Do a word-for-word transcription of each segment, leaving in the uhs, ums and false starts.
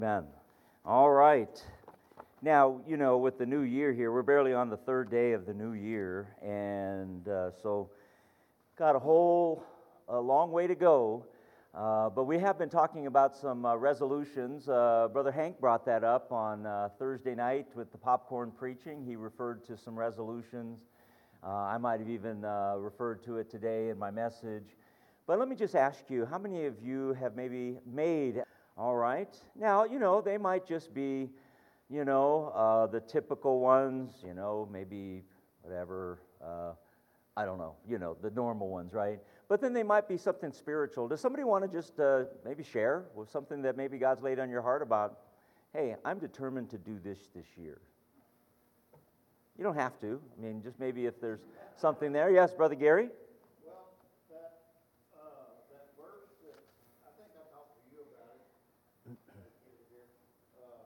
Amen. All right. Now, you know, with the new year here, we're barely on the third day of the new year, and uh, so got a whole a long way to go. Uh, but we have been talking about some uh, resolutions. Uh, Brother Hank brought that up on uh, Thursday night with the popcorn preaching. He referred to some resolutions. Uh, I might have even uh, referred to it today in my message. But let me just ask you, how many of you have maybe made, all right? Now, you know, they might just be, you know, uh, the typical ones, you know, maybe whatever, uh, I don't know, you know, the normal ones, right? But then they might be something spiritual. Does somebody want to just uh, maybe share with something that maybe God's laid on your heart about, hey, I'm determined to do this this year? You don't have to. I mean, just maybe if there's something there. Yes, Brother Gary? Well, that, uh, that verse that, I think I talked to you about it. Let's get it here. Uh,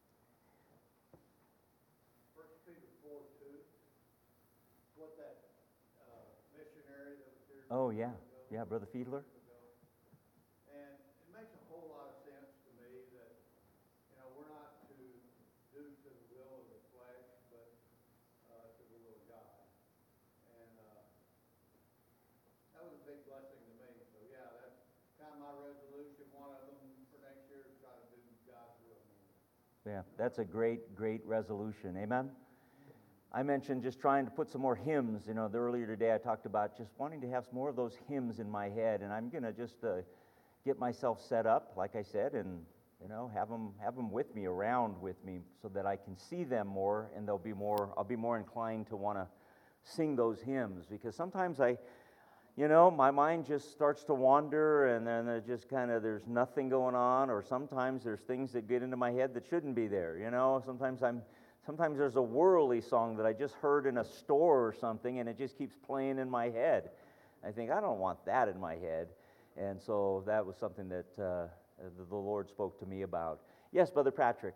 First Peter four two. What that uh, missionary that was here. Oh, yeah. Yeah, Brother Fiedler. And it makes a whole lot of sense to me that, you know, we're not to do to the will of the flesh, but uh, to the will of God. And uh, that was a big blessing to me. So, yeah, that's kind of my resolution. One of them for next year is try to do God's will more. Yeah, that's a great, great resolution. Amen? I mentioned just trying to put some more hymns. You know, the earlier today I talked about just wanting to have some more of those hymns in my head, and I'm going to just uh, get myself set up, like I said, and you know, have them have them with me, around with me, so that I can see them more, and they'll be more. I'll be more inclined to want to sing those hymns, because sometimes I, you know, my mind just starts to wander, and then it just kind of there's nothing going on, or sometimes there's things that get into my head that shouldn't be there. You know, sometimes I'm. Sometimes there's a worldly song that I just heard in a store or something, and it just keeps playing in my head. I think, I don't want that in my head. And so that was something that uh, the Lord spoke to me about. Yes, Brother Patrick.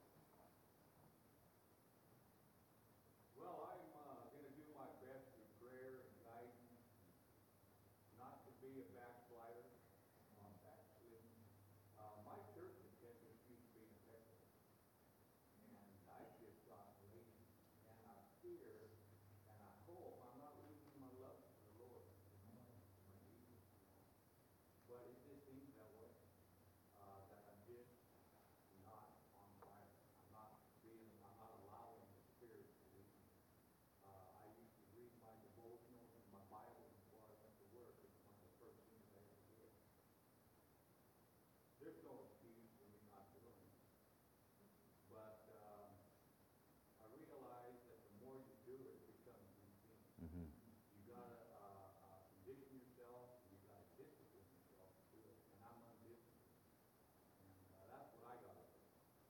Well, I'm uh, going to do my best with prayer and guidance, not to be a backslider, um, backslidden. Uh, my church attendance used to be in Texas. And I just got lazy, and I fear, and I hope I'm not losing my love for the Lord, you know, my Jesus. But it just seems that way, uh, that I'm just not on fire. I'm not being, I'm not allowing the Spirit to lead me. Uh, I used to read my devotionals and my Bible before I went to work. It's one of the first things I ever did. There's no excuse for me not doing it. But um, I realize that the more you do it, it becomes routine. Mm-hmm. You gotta uh, uh, condition yourself. You gotta discipline yourself to do it. And I'm undisciplined, and uh, that's what I gotta do.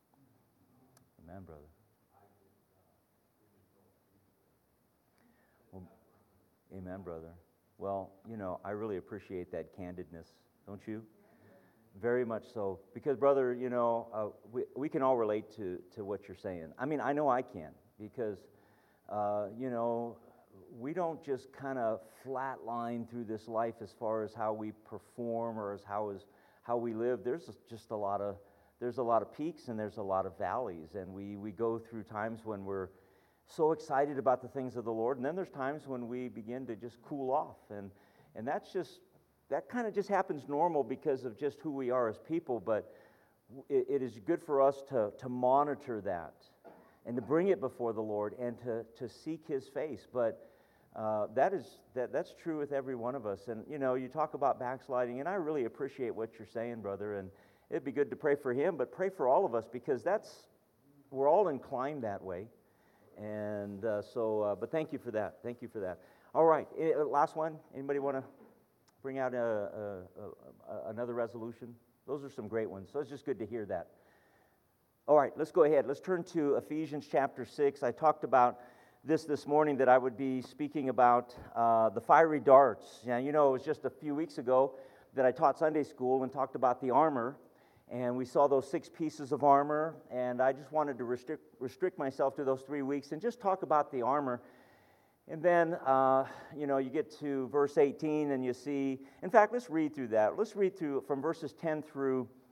Amen, brother. I just uh, there's just no excuse for it. Well, amen, brother. Well, you know, I really appreciate that candidness, don't you? Very much so. Because, brother, you know, uh, we, we can all relate to, to what you're saying. I mean, I know I can, because, uh, you know, we don't just kind of flatline through this life as far as how we perform or as how is how we live. There's just a lot of there's a lot of peaks and there's a lot of valleys, and we we go through times when we're so excited about the things of the Lord, and then there's times when we begin to just cool off, and and that's just that kind of just happens normal because of just who we are as people. But it, it is good for us to to monitor that and to bring it before the Lord and to to seek His face. But uh, that is that that's true with every one of us. And you know, you talk about backsliding, and I really appreciate what you're saying, brother. And it'd be good to pray for him, but pray for all of us, because that's we're all inclined that way. And uh, so, uh, but thank you for that. Thank you for that. All right, uh, last one. Anybody want to bring out a, a, a, another resolution? Those are some great ones. So it's just good to hear that. All right, let's go ahead. Let's turn to Ephesians chapter six. I talked about this this morning, that I would be speaking about uh, the fiery darts. Now, you know, it was just a few weeks ago that I taught Sunday school and talked about the armor. And we saw those six pieces of armor, and I just wanted to restrict, restrict myself to those three weeks and just talk about the armor. And then, uh, you know, you get to verse eighteen, and you see, in fact, let's read through that. Let's read through from verses ten through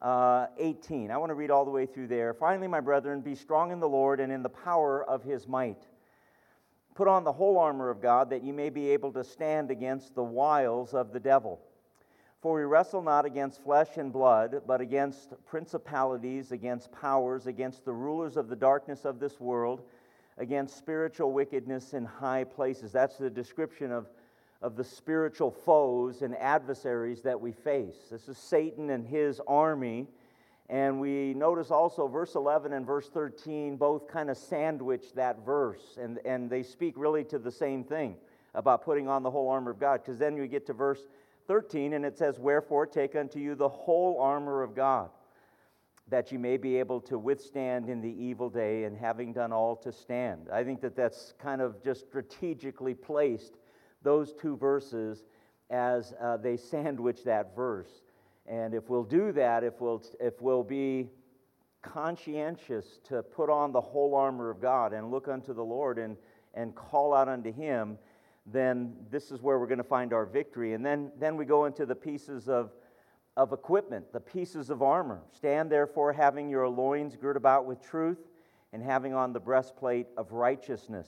uh, eighteen. I want to read all the way through there. Finally, my brethren, be strong in the Lord and in the power of his might. Put on the whole armor of God, that ye may be able to stand against the wiles of the devil. For we wrestle not against flesh and blood, but against principalities, against powers, against the rulers of the darkness of this world, against spiritual wickedness in high places. That's the description of, of the spiritual foes and adversaries that we face. This is Satan and his army. And we notice also verse eleven and verse thirteen both kind of sandwich that verse. And, and they speak really to the same thing about putting on the whole armor of God. Because then you get to verse thirteen and it says, wherefore take unto you the whole armor of God, that you may be able to withstand in the evil day, and having done all to stand. I think that that's kind of just strategically placed, those two verses, as uh, they sandwich that verse. And if we'll do that, if we'll, if we'll be conscientious to put on the whole armor of God and look unto the Lord and, and call out unto him, then this is where we're going to find our victory. And then, then we go into the pieces of of equipment, the pieces of armor. Stand therefore, having your loins girt about with truth, and having on the breastplate of righteousness,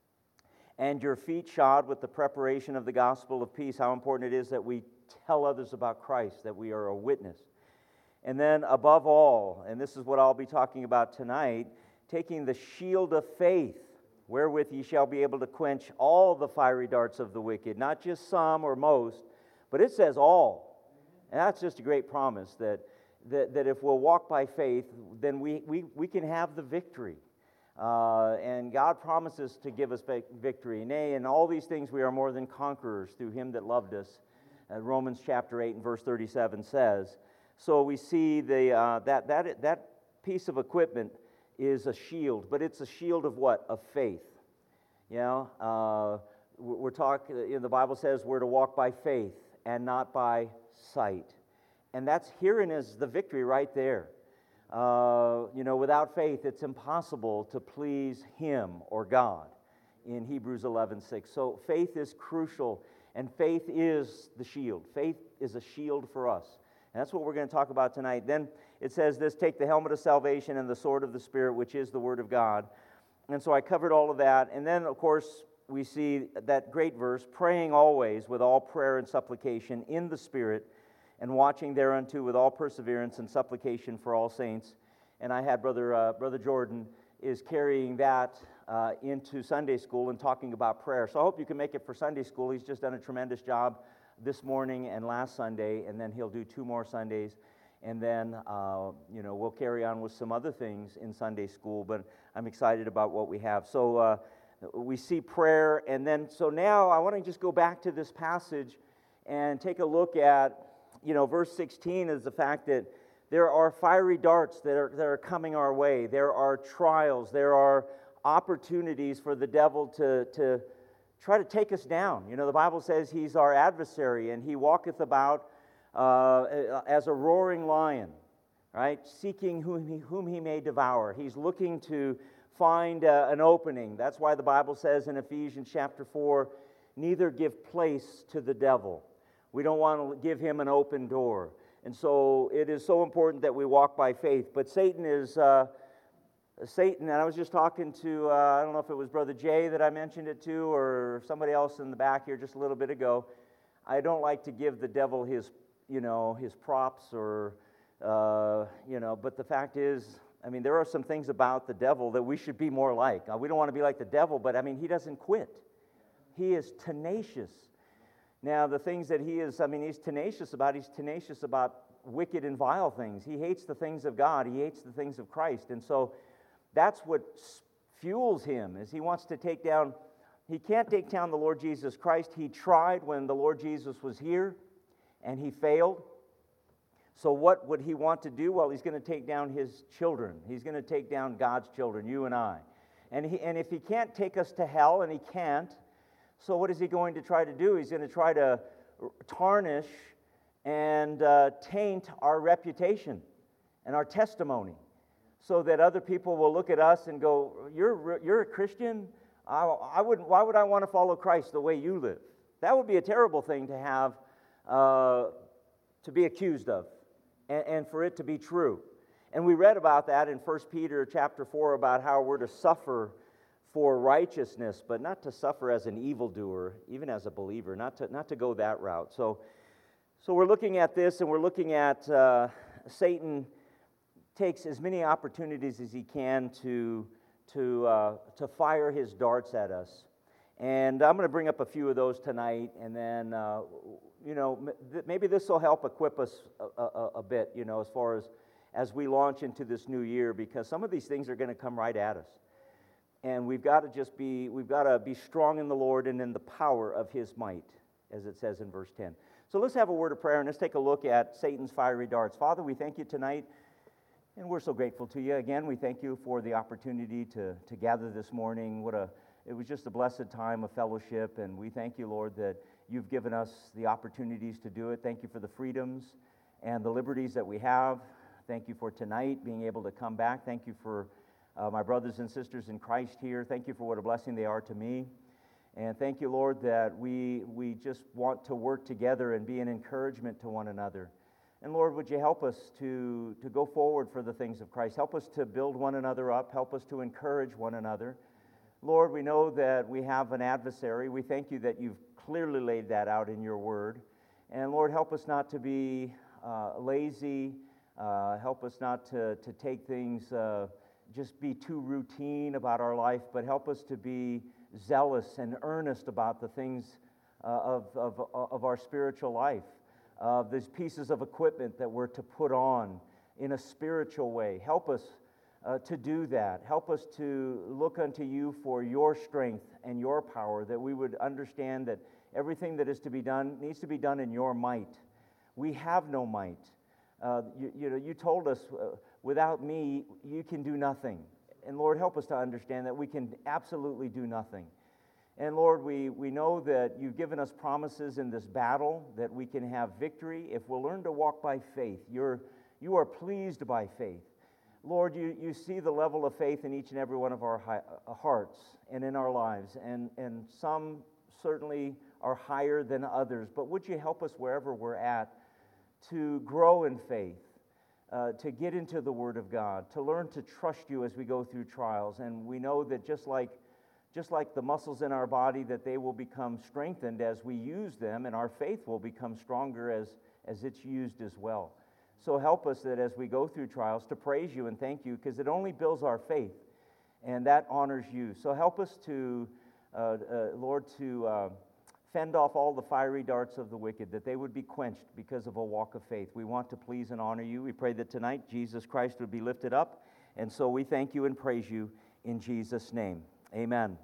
and your feet shod with the preparation of the gospel of peace. How important it is that we tell others about Christ, that we are a witness. And then above all, and this is what I'll be talking about tonight, taking the shield of faith, wherewith ye shall be able to quench all the fiery darts of the wicked, not just some or most, but it says all. And that's just a great promise that, that, that if we'll walk by faith, then we, we, we can have the victory. Uh, and God promises to give us victory. Nay, in all these things we are more than conquerors through him that loved us. Uh, Romans chapter eight and verse thirty-seven says. So we see the uh, that, that, that piece of equipment is a shield, but it's a shield of what? Of faith. You know, uh, we're talking, you know, the Bible says we're to walk by faith and not by sight. And that's, herein is the victory right there. Uh, you know, without faith, it's impossible to please him or God in Hebrews eleven six. So faith is crucial, and faith is the shield. Faith is a shield for us. And that's what we're going to talk about tonight. Then it says this, take the helmet of salvation and the sword of the Spirit, which is the word of God. And so I covered all of that. And then, of course, we see that great verse, praying always with all prayer and supplication in the Spirit, and watching thereunto with all perseverance and supplication for all saints. And I had Brother uh, Brother Jordan is carrying that uh, into Sunday school and talking about prayer. So I hope you can make it for Sunday school. He's just done a tremendous job this morning and last Sunday, and then he'll do two more Sundays. And then, uh, you know, we'll carry on with some other things in Sunday school, but I'm excited about what we have. So uh, we see prayer, and then, so now I want to just go back to this passage and take a look at, you know, verse sixteen is the fact that there are fiery darts that are, that are coming our way. There are trials. There are opportunities for the devil to, to try to take us down. You know, the Bible says he's our adversary, and he walketh about uh, as a roaring lion, right, seeking whom he, whom he may devour. He's looking to find uh, an opening. That's why the Bible says in Ephesians chapter four, neither give place to the devil. We don't want to give him an open door. And so it is so important that we walk by faith. But Satan is, uh, Satan, and I was just talking to, uh, I don't know if it was Brother Jay that I mentioned it to, or somebody else in the back here just a little bit ago. I don't like to give the devil his, you know, his props or, uh, you know, but the fact is, I mean, there are some things about the devil that we should be more like. Uh, we don't want to be like the devil, but I mean, he doesn't quit. He is tenacious. Now, the things that he is, I mean, he's tenacious about, he's tenacious about wicked and vile things. He hates the things of God. He hates the things of Christ. And so that's what fuels him, is he wants to take down, he can't take down the Lord Jesus Christ. He tried when the Lord Jesus was here, and he failed. So what would he want to do? Well, he's going to take down his children. He's going to take down God's children, you and I. And, he, and if he can't take us to hell, and he can't, so what is he going to try to do? He's going to try to tarnish and uh, taint our reputation and our testimony, so that other people will look at us and go, you're, you're a Christian? I, I wouldn't, why would I want to follow Christ the way you live? That would be a terrible thing to have, uh, to be accused of. and, and for it to be true. And we read about that in First Peter chapter four about how we're to suffer for righteousness, but not to suffer as an evildoer, even as a believer, not to, not to go that route. So, so we're looking at this, and we're looking at uh, Satan takes as many opportunities as he can to, to, uh, to fire his darts at us. And I'm going to bring up a few of those tonight, and then, uh, you know, m- maybe this will help equip us a, a, a bit, you know, as far as as we launch into this new year, because some of these things are going to come right at us. And we've got to just be, we've got to be strong in the Lord and in the power of His might, as it says in verse ten. So let's have a word of prayer, and let's take a look at Satan's fiery darts. Father, we thank you tonight, and we're so grateful to you. Again, we thank you for the opportunity to, to gather this morning. What a, it was just a blessed time of fellowship, and we thank you, Lord, that you've given us the opportunities to do it. Thank you for the freedoms and the liberties that we have. Thank you for tonight, being able to come back. Thank you for uh, my brothers and sisters in Christ here. Thank you for what a blessing they are to me. And thank you, Lord, that we, we just want to work together and be an encouragement to one another. And Lord, would you help us to, to go forward for the things of Christ? Help us to build one another up. Help us to encourage one another. Lord, we know that we have an adversary. We thank you that you've clearly laid that out in your word. And Lord, help us not to be uh, lazy. Uh, help us not to, to take things, uh, just be too routine about our life, but help us to be zealous and earnest about the things uh, of, of, of our spiritual life, of uh, these pieces of equipment that we're to put on in a spiritual way. Help us uh, to do that. Help us to look unto you for your strength and your power, that we would understand that everything that is to be done needs to be done in your might. We have no might. Uh, you, you know, you told us, uh, without me, you can do nothing. And Lord, help us to understand that we can absolutely do nothing. And Lord, we, we know that you've given us promises in this battle that we can have victory if we'll learn to walk by faith. You're, you are pleased by faith. Lord, you, you see the level of faith in each and every one of our hi- uh, hearts and in our lives. And, and some certainly are higher than others. But would you help us wherever we're at to grow in faith, uh, to get into the Word of God, to learn to trust you as we go through trials. And we know that just like, just like the muscles in our body, that they will become strengthened as we use them, and our faith will become stronger as, as it's used as well. So help us that as we go through trials to praise you and thank you, because it only builds our faith, and that honors you. So help us to, uh, uh, Lord, to... Uh, Fend off all the fiery darts of the wicked, that they would be quenched because of a walk of faith. We want to please and honor you. We pray that tonight Jesus Christ would be lifted up. And so we thank you and praise you in Jesus' name. Amen.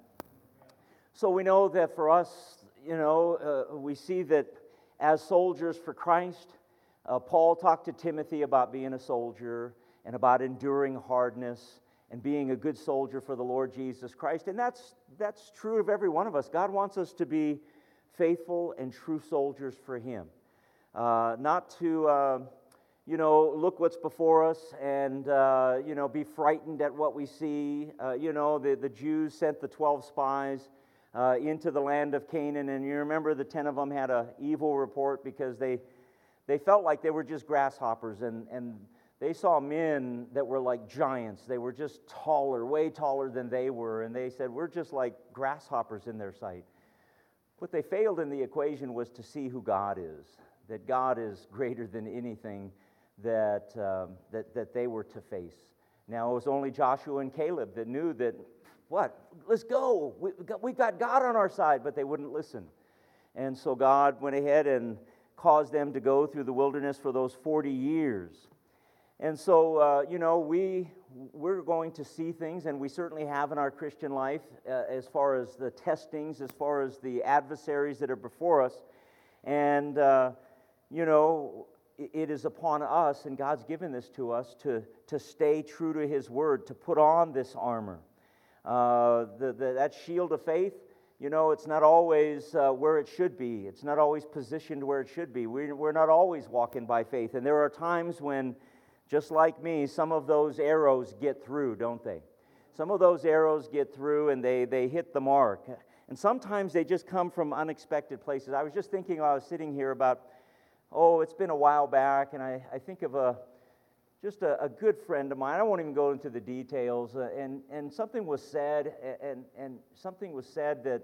So we know that for us, you know, uh, we see that as soldiers for Christ, uh, Paul talked to Timothy about being a soldier and about enduring hardness and being a good soldier for the Lord Jesus Christ. And that's that's true of every one of us. God wants us to be faithful and true soldiers for Him. Uh, not to, uh, you know, look what's before us and, uh, you know, be frightened at what we see. Uh, you know, the, the Jews sent the twelve spies uh, into the land of Canaan, and you remember the ten of them had an evil report because they they felt like they were just grasshoppers, and, and they saw men that were like giants. They were just taller, way taller than they were, and they said, we're just like grasshoppers in their sight. What they failed in the equation was to see who God is, that God is greater than anything that, um, that, that they were to face. Now, it was only Joshua and Caleb that knew that, what, let's go, we, we've got God on our side, but they wouldn't listen. And so God went ahead and caused them to go through the wilderness for those forty years. And so, uh, you know, we, we're going to see things, and we certainly have in our Christian life, uh, as far as the testings, as far as the adversaries that are before us. And, uh, you know, it, it is upon us, and God's given this to us, to, to stay true to His Word, to put on this armor. Uh, the, the, that shield of faith, you know, it's not always uh, where it should be. It's not always positioned where it should be. We're, we're not always walking by faith. And there are times when, just like me, some of those arrows get through, don't they? Some of those arrows get through and they, they hit the mark. And sometimes they just come from unexpected places. I was just thinking while I was sitting here about oh, it's been a while back, and I, I think of a just a, a good friend of mine. I won't even go into the details. Uh, and and something was said, and and something was said that,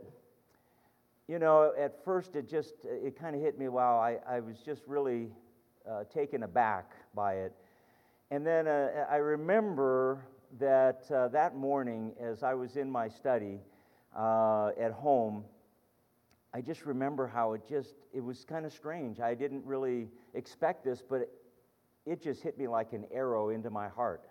you know, at first it just it kind of hit me. Wow, I I was just really uh, taken aback by it. And then uh, I remember that uh, that morning, as I was in my study uh, at home, I just remember how it just, it was kind of strange. I didn't really expect this, but it, it just hit me like an arrow into my heart.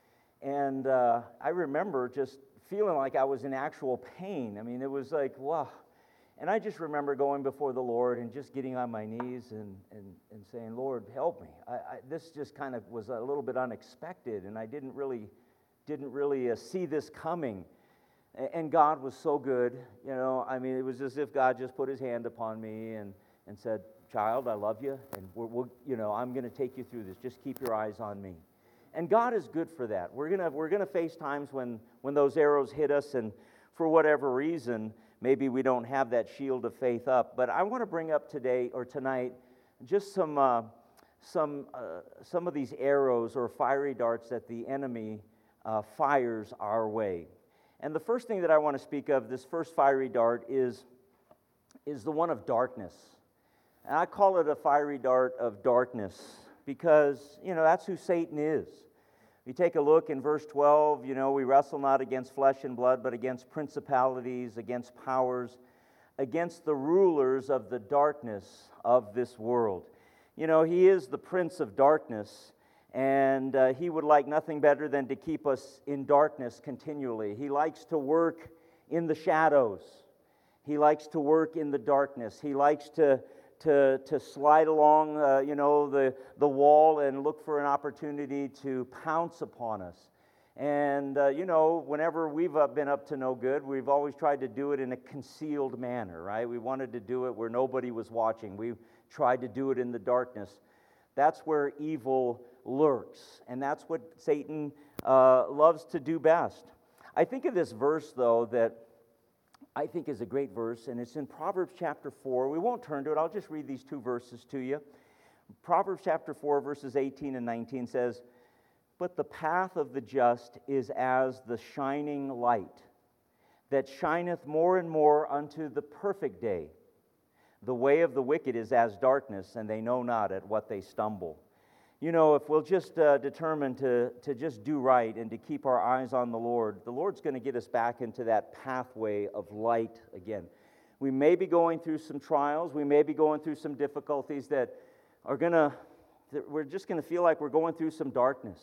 And uh, I remember just feeling like I was in actual pain. I mean, it was like, wow. And I just remember going before the Lord and just getting on my knees and, and, and saying, Lord, help me. I, I, this just kind of was a little bit unexpected, and I didn't really, didn't really uh, see this coming. And God was so good, you know. I mean, it was as if God just put his hand upon me and, and said, child, I love you, and we're, we'll, you know, I'm going to take you through this. Just keep your eyes on me. And God is good for that. We're gonna we're gonna face times when when those arrows hit us, and for whatever reason, maybe we don't have that shield of faith up. But I want to bring up today or tonight just some uh, some uh, some of these arrows or fiery darts that the enemy uh, fires our way. And the first thing that I want to speak of, this first fiery dart, is is the one of darkness. And I call it a fiery dart of darkness because, you know, that's who Satan is. You take a look in verse twelve, you know, we wrestle not against flesh and blood, but against principalities, against powers, against the rulers of the darkness of this world. You know, he is the prince of darkness, and uh, he would like nothing better than to keep us in darkness continually. He likes to work in the shadows. He likes to work in the darkness. He likes to to to slide along, uh, you know, the, the wall and look for an opportunity to pounce upon us. And, uh, you know, whenever we've uh, been up to no good, we've always tried to do it in a concealed manner, right? We wanted to do it where nobody was watching. We tried to do it in the darkness. That's where evil lurks, and that's what Satan uh, loves to do best. I think of this verse, though, that I think is a great verse, and it's in Proverbs chapter four. We won't turn to it. I'll just read these two verses to you. Proverbs chapter four, verses eighteen and nineteen says, "But the path of the just is as the shining light, that shineth more and more unto the perfect day. The way of the wicked is as darkness, and they know not at what they stumble." You know, if we'll just uh, determine to, to just do right and to keep our eyes on the Lord, the Lord's going to get us back into that pathway of light again. We may be going through some trials. We may be going through some difficulties that are going to, that we're just going to feel like we're going through some darkness.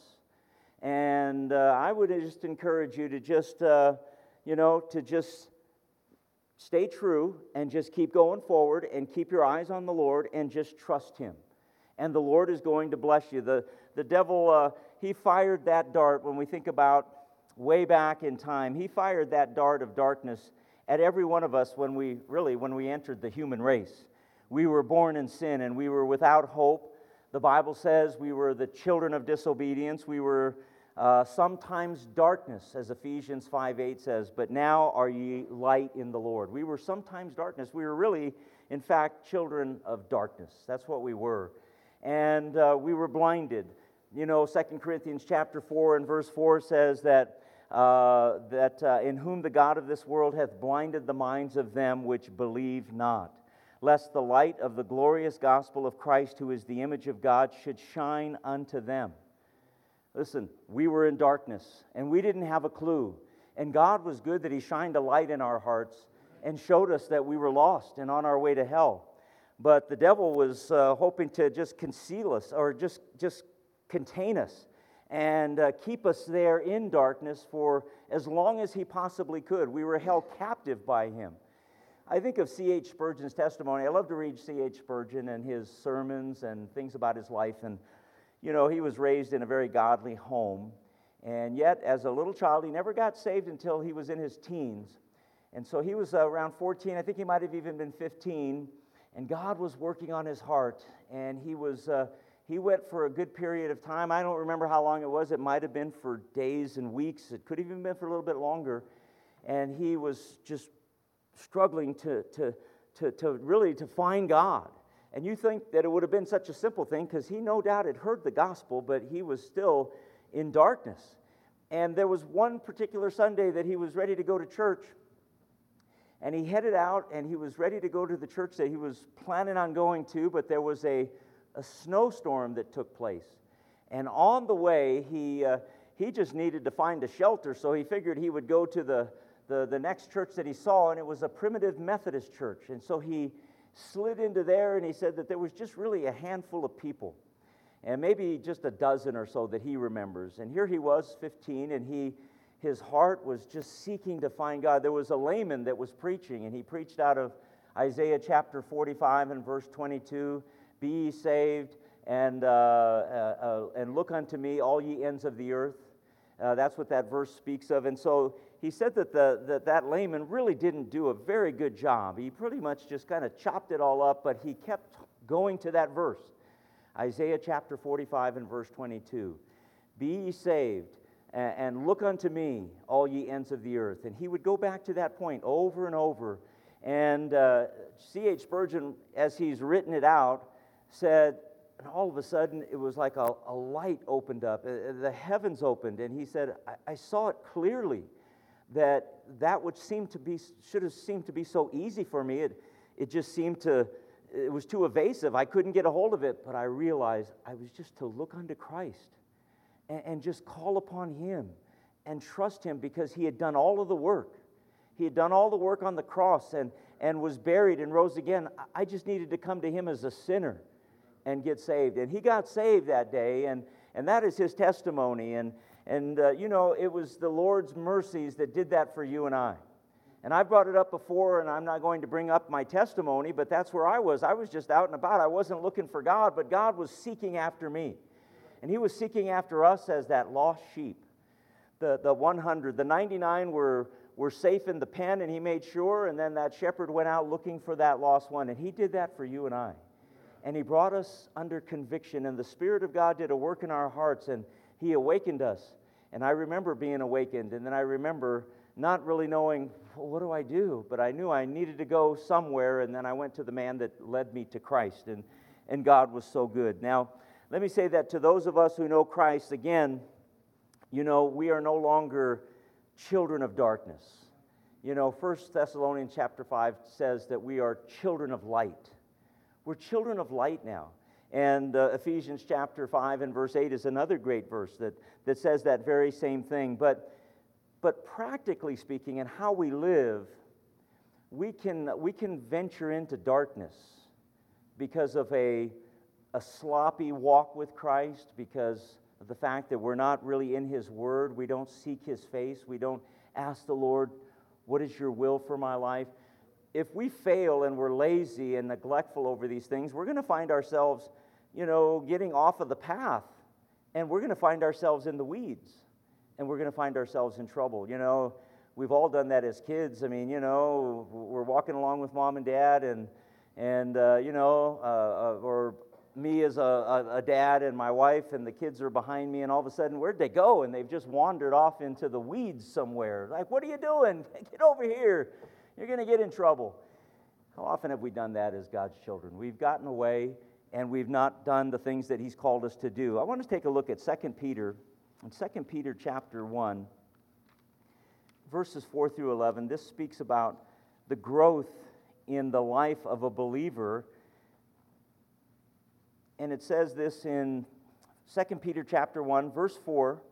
And uh, I would just encourage you to just, uh, you know, to just stay true and just keep going forward and keep your eyes on the Lord and just trust Him. And the Lord is going to bless you. The, the devil, uh, he fired that dart when we think about way back in time. He fired that dart of darkness at every one of us when we, really, when we entered the human race. We were born in sin and we were without hope. The Bible says we were the children of disobedience. We were uh, sometimes darkness, as Ephesians five eight says, but now are ye light in the Lord. We were sometimes darkness. We were really, in fact, children of darkness. That's what we were. And uh, we were blinded. You know, Second Corinthians chapter four and verse four says that, uh, that uh, in whom the God of this world hath blinded the minds of them which believe not, lest the light of the glorious gospel of Christ, who is the image of God, should shine unto them. Listen, we were in darkness, and we didn't have a clue. And God was good that He shined a light in our hearts and showed us that we were lost and on our way to hell. But the devil was uh, hoping to just conceal us or just, just contain us and uh, keep us there in darkness for as long as he possibly could. We were held captive by him. I think of C H Spurgeon's testimony. I love to read C H Spurgeon and his sermons and things about his life. And, you know, he was raised in a very godly home. And yet, as a little child, he never got saved until he was in his teens. And so he was uh, around fourteen. I think he might have even been fifteen. And God was working on his heart, and he was uh, he went for a good period of time. I don't remember how long it was. It might have been for days and weeks. It could have even been for a little bit longer. And he was just struggling to to to, to really to find God. And you think that it would have been such a simple thing because he no doubt had heard the gospel, but he was still in darkness. And there was one particular Sunday that he was ready to go to church. And he headed out and he was ready to go to the church that he was planning on going to, but there was a, a snowstorm that took place. And on the way, he uh, he just needed to find a shelter, so he figured he would go to the, the, the next church that he saw, and it was a Primitive Methodist church. And so he slid into there, and he said that there was just really a handful of people, and maybe just a dozen or so that he remembers. And here he was, fifteen, and he his heart was just seeking to find God. There was a layman that was preaching, and he preached out of Isaiah chapter forty-five and verse twenty-two, "Be ye saved, and, uh, uh, uh, and look unto me, all ye ends of the earth." Uh, that's what that verse speaks of. And so he said that, the, that that layman really didn't do a very good job. He pretty much just kind of chopped it all up, but he kept going to that verse. Isaiah chapter forty-five and verse twenty-two. "Be ye saved, and, and look unto me, all ye ends of the earth." And he would go back to that point over and over. And uh, C H Spurgeon, as he's written it out, said, and all of a sudden, it was like a, a light opened up. Uh, the heavens opened, and he said, I, I saw it clearly that that which seemed to be, should have seemed to be so easy for me, it, it just seemed to, it was too evasive. I couldn't get a hold of it, but I realized I was just to look unto Christ and, and just call upon Him and trust Him because He had done all of the work. He had done all the work on the cross and, and was buried and rose again. I just needed to come to Him as a sinner and get saved. And he got saved that day, and, and that is his testimony. And, and uh, you know, it was the Lord's mercies that did that for you and I. And I brought it up before, and I'm not going to bring up my testimony, but that's where I was. I was just out and about. I wasn't looking for God, but God was seeking after me. And He was seeking after us as that lost sheep. The, the one hundred, the ninety-nine were, were safe in the pen, and He made sure, and then that shepherd went out looking for that lost one. And He did that for you and I. And He brought us under conviction, and the Spirit of God did a work in our hearts, and He awakened us. And I remember being awakened, and then I remember not really knowing, well, what do I do? But I knew I needed to go somewhere, and then I went to the man that led me to Christ, and, and God was so good. Now, let me say that to those of us who know Christ, again, you know, we are no longer children of darkness. You know, First Thessalonians chapter five says that we are children of light. We're children of light now. And uh, Ephesians chapter five and verse eight is another great verse that, that says that very same thing. But, but practically speaking, and how we live, we can, we can venture into darkness because of a, a sloppy walk with Christ, because of the fact that we're not really in His Word. We don't seek His face. We don't ask the Lord, what is your will for my life? If we fail and we're lazy and neglectful over these things, we're going to find ourselves, you know, getting off of the path, and we're going to find ourselves in the weeds, and we're going to find ourselves in trouble. You know, we've all done that as kids. I mean, you know, we're walking along with mom and dad, and and uh, you know, uh, uh, or me as a, a, a dad and my wife, and the kids are behind me, and all of a sudden, where'd they go? And they've just wandered off into the weeds somewhere. Like, what are you doing? Get over here. You're going to get in trouble. How often have we done that as God's children? We've gotten away, and we've not done the things that He's called us to do. I want to take a look at Second Peter. In Second Peter chapter one, verses four through eleven, this speaks about the growth in the life of a believer. And it says this in Second Peter chapter one, verse four.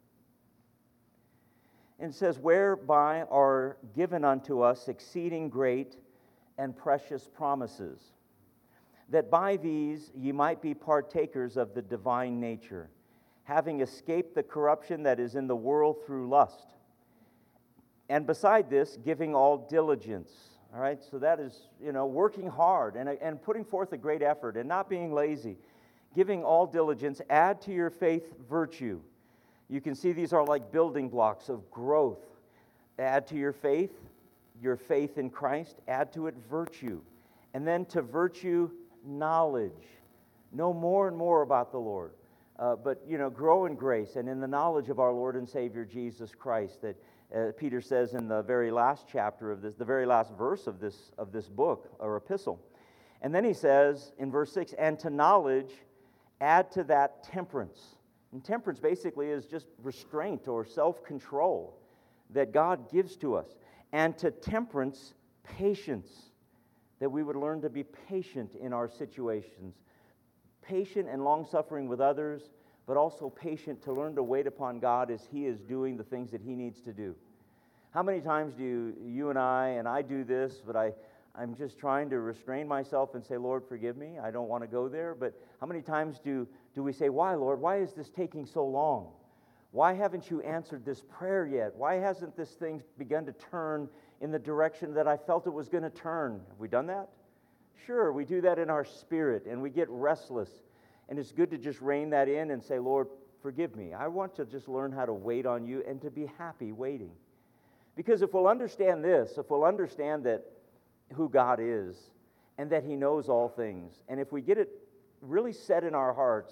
And it says, whereby are given unto us exceeding great and precious promises, that by these ye might be partakers of the divine nature, having escaped the corruption that is in the world through lust. And beside this, giving all diligence. All right, so that is, you know, working hard and, and putting forth a great effort and not being lazy. Giving all diligence, add to your faith virtue. You can see these are like building blocks of growth. Add to your faith, your faith in Christ. Add to it virtue. And then to virtue, knowledge. Know more and more about the Lord. Uh, but, you know, grow in grace and in the knowledge of our Lord and Savior Jesus Christ. That uh, Peter says in the very last chapter of this, the very last verse of this, of this book or epistle. And then he says in verse six, and to knowledge, add to that temperance. And temperance basically is just restraint or self-control that God gives to us. And to temperance, patience, that we would learn to be patient in our situations. Patient and long-suffering with others, but also patient to learn to wait upon God as He is doing the things that He needs to do. How many times do you, you and I, and I do this, but I, I'm just trying to restrain myself and say, Lord, forgive me, I don't want to go there. But how many times do, do we say, why, Lord, why is this taking so long? Why haven't you answered this prayer yet? Why hasn't this thing begun to turn in the direction that I felt it was going to turn? Have we done that? Sure, we do that in our spirit, and we get restless. And it's good to just rein that in and say, Lord, forgive me. I want to just learn how to wait on you and to be happy waiting. Because if we'll understand this, if we'll understand that who God is and that He knows all things, and if we get it really set in our hearts,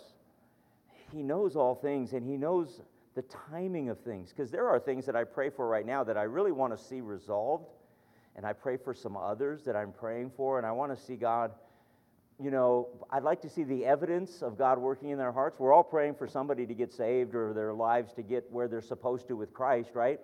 He knows all things and He knows the timing of things. Because there are things that I pray for right now that I really want to see resolved, and I pray for some others that I'm praying for, and I want to see God, you know, I'd like to see the evidence of God working in their hearts. We're all praying for somebody to get saved or their lives to get where they're supposed to with Christ, right?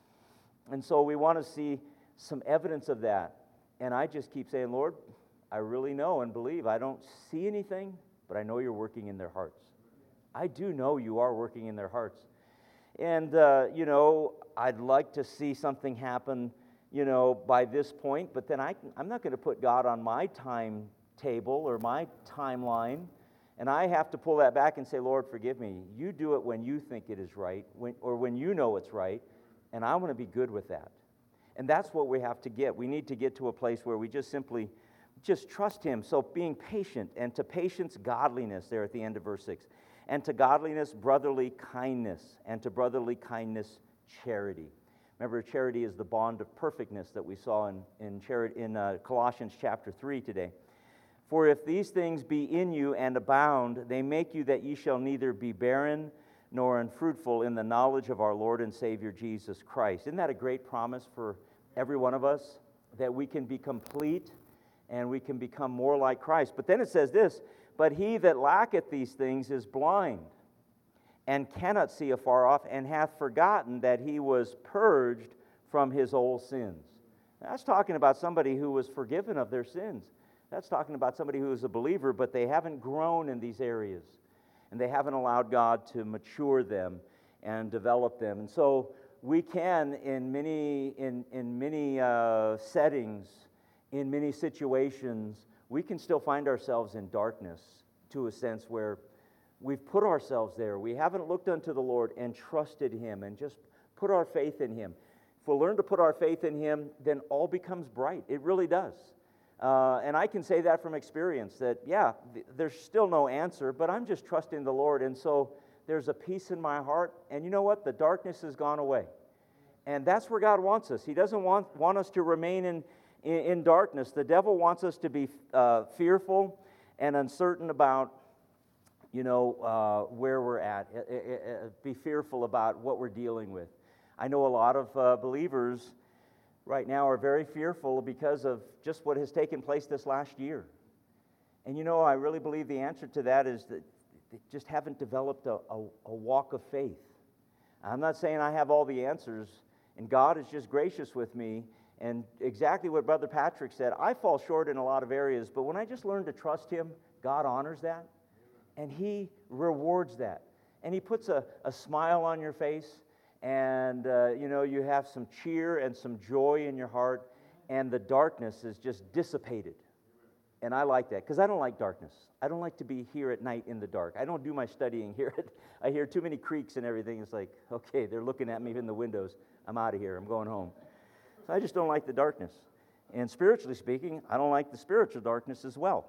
And so we want to see some evidence of that. And I just keep saying, Lord, I really know and believe. I don't see anything, but I know you're working in their hearts. I do know you are working in their hearts. And, uh, you know, I'd like to see something happen, you know, by this point, but then I, I'm not going to put God on my timetable or my timeline, and I have to pull that back and say, Lord, forgive me. You do it when you think it is right, when, or when you know it's right, and I want to be good with that. And that's what we have to get. We need to get to a place where we just simply just trust Him. So being patient, and to patience, godliness, there at the end of verse six. And to godliness, brotherly kindness, and to brotherly kindness, charity. Remember, charity is the bond of perfectness that we saw in, in, chari- in uh, Colossians chapter three today. For if these things be in you and abound, they make you that ye shall neither be barren nor unfruitful in the knowledge of our Lord and Savior Jesus Christ. Isn't that a great promise for every one of us? That we can be complete and we can become more like Christ. But then it says this, but he that lacketh these things is blind, and cannot see afar off, and hath forgotten that he was purged from his old sins. That's talking about somebody who was forgiven of their sins. That's talking about somebody who is a believer, but they haven't grown in these areas, and they haven't allowed God to mature them and develop them. And so we can, in many in in many uh, settings, in many situations, we can still find ourselves in darkness to a sense where we've put ourselves there. We haven't looked unto the Lord and trusted Him and just put our faith in Him. If we'll learn to put our faith in Him, then all becomes bright. It really does. Uh, and I can say that from experience, that, yeah, th- there's still no answer, but I'm just trusting the Lord. And so there's a peace in my heart. And you know what? The darkness has gone away. And that's where God wants us. He doesn't want, want us to remain in, in, in darkness. The devil wants us to be uh, fearful and uncertain about, you know, uh, where we're at. Uh, uh, uh, be fearful about what we're dealing with. I know a lot of uh, believers right now are very fearful because of just what has taken place this last year. And you know, I really believe the answer to that is that they just haven't developed a, a, a walk of faith. I'm not saying I have all the answers, and God is just gracious with me. And exactly what Brother Patrick said, I fall short in a lot of areas, but when I just learn to trust Him, God honors that, and He rewards that. And He puts a, a smile on your face, and uh, you know, you have some cheer and some joy in your heart, and the darkness is just dissipated. And I like that, because I don't like darkness. I don't like to be here at night in the dark. I don't do my studying here. I hear too many creaks and everything. It's like, okay, they're looking at me in the windows. I'm out of here. I'm going home. So I just don't like the darkness. And spiritually speaking, I don't like the spiritual darkness as well.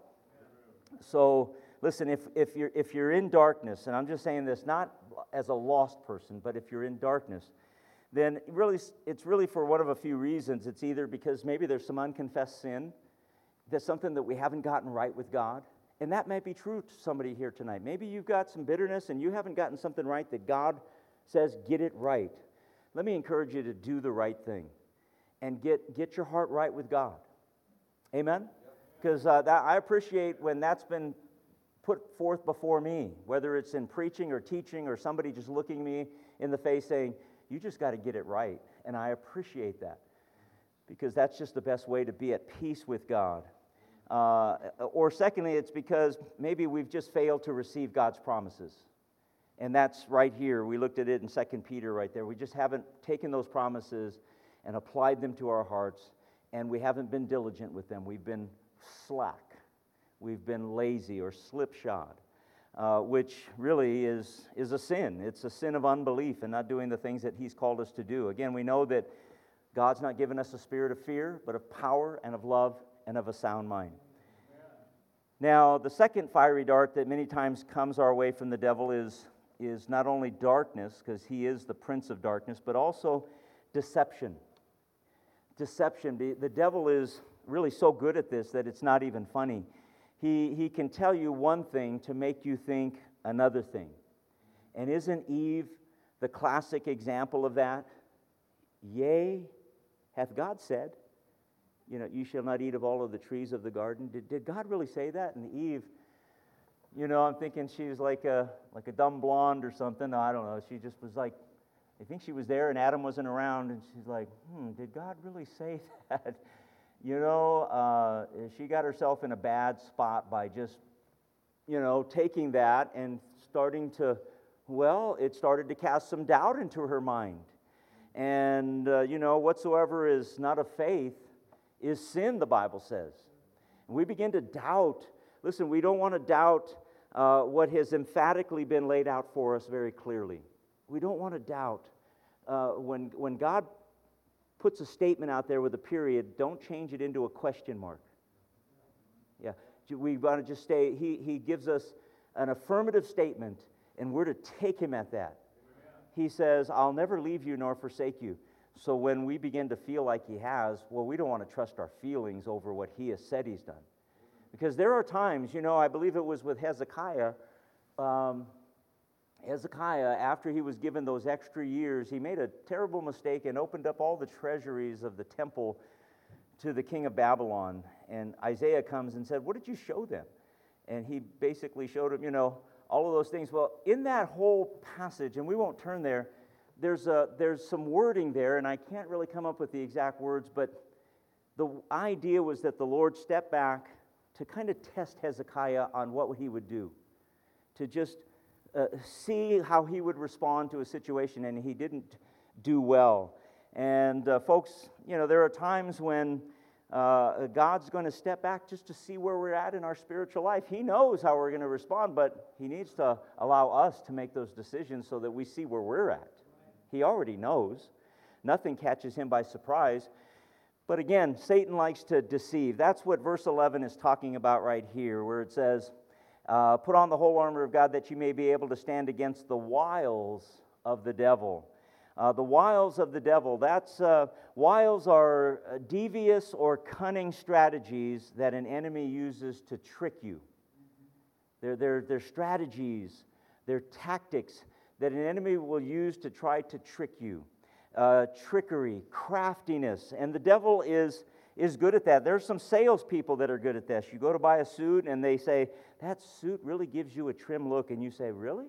So listen, if, if, you're, if you're in darkness, and I'm just saying this not as a lost person, but if you're in darkness, then really it's really for one of a few reasons. It's either because maybe there's some unconfessed sin, there's something that we haven't gotten right with God, and that might be true to somebody here tonight. Maybe you've got some bitterness and you haven't gotten something right that God says, get it right. Let me encourage you to do the right thing and get, get your heart right with God. Amen? Because uh, that, I appreciate when that's been put forth before me, whether it's in preaching or teaching or somebody just looking me in the face saying, you just got to get it right. And I appreciate that, because that's just the best way to be at peace with God. Uh, or secondly, it's because maybe we've just failed to receive God's promises. And that's right here. We looked at it in Second Peter right there. We just haven't taken those promises and applied them to our hearts, and we haven't been diligent with them. We've been slack. We've been lazy or slipshod, uh, which really is, is a sin. It's a sin of unbelief and not doing the things that He's called us to do. Again, we know that God's not given us a spirit of fear, but of power and of love and of a sound mind. Now, the second fiery dart that many times comes our way from the devil is, is not only darkness, because he is the prince of darkness, but also deception. Deception. The, the devil is really so good at this that it's not even funny. He, he can tell you one thing to make you think another thing. And isn't Eve the classic example of that? Yea, hath God said, you know, you shall not eat of all of the trees of the garden. Did, did God really say that? And Eve, you know, I'm thinking she was like a like a dumb blonde or something. No, I don't know. She just was like, I think she was there and Adam wasn't around, and she's like, hmm, did God really say that? You know, uh, she got herself in a bad spot by just, you know, taking that and starting to, well, it started to cast some doubt into her mind. And, uh, you know, whatsoever is not of faith is sin, the Bible says. And we begin to doubt. Listen, we don't want to doubt uh, what has emphatically been laid out for us very clearly. We don't want to doubt. Uh, when, when God puts a statement out there with a period, don't change it into a question mark. Yeah, we want to just stay, he, he gives us an affirmative statement, and we're to take Him at that. He says, I'll never leave you nor forsake you. So when we begin to feel like He has, well, we don't want to trust our feelings over what He has said He's done. Because there are times, you know, I believe it was with Hezekiah, um, Hezekiah, after he was given those extra years, he made a terrible mistake and opened up all the treasuries of the temple to the king of Babylon. And Isaiah comes and said, what did you show them? And he basically showed him, you know, all of those things. Well, in that whole passage, and we won't turn there, there's a, there's some wording there, and I can't really come up with the exact words, but the idea was that the Lord stepped back to kind of test Hezekiah on what he would do, to just uh, see how he would respond to a situation, and he didn't do well. And uh, folks, you know, there are times when uh, God's going to step back just to see where we're at in our spiritual life. He knows how we're going to respond, but He needs to allow us to make those decisions so that we see where we're at. He already knows. Nothing catches Him by surprise. But again, Satan likes to deceive. That's what verse eleven is talking about right here, where it says, uh, put on the whole armor of God that you may be able to stand against the wiles of the devil. Uh, the wiles of the devil, that's, uh, wiles are devious or cunning strategies that an enemy uses to trick you. They're, they're, they're strategies, they're tactics that an enemy will use to try to trick you. Uh, trickery, craftiness, and the devil is is good at that. There's some salespeople that are good at this. You go to buy a suit, and they say, that suit really gives you a trim look, and you say, really?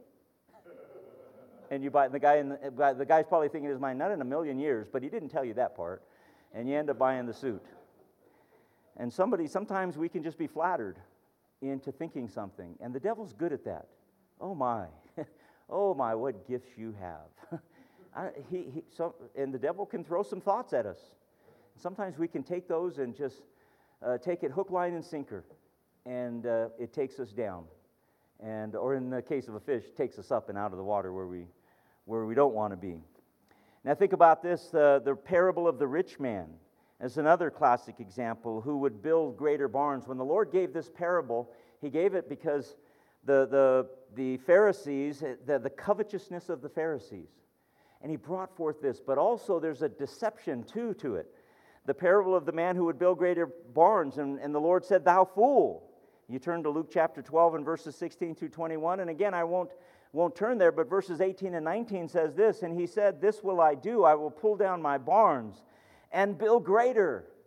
And you buy, the guy in the, the guy's probably thinking in his mind, not in a million years, but he didn't tell you that part, and you end up buying the suit. And somebody, sometimes we can just be flattered into thinking something, and the devil's good at that. Oh my, oh my, what gifts you have. I, he, he, so, and the devil can throw some thoughts at us. Sometimes we can take those and just uh, take it hook, line, and sinker, and uh, it takes us down. And, or in the case of a fish, takes us up and out of the water where we, where we don't want to be. Now think about this, uh, the parable of the rich man is another classic example who would build greater barns. When the Lord gave this parable, He gave it because the, the, the Pharisees, the, the covetousness of the Pharisees. And He brought forth this, but also there's a deception too to it. The parable of the man who would build greater barns, and, and the Lord said, thou fool. You turn to Luke chapter twelve and verses sixteen through twenty-one, and again, I won't, won't turn there, but verses eighteen and nineteen says this, and he said, this will I do, I will pull down my barns and build greater.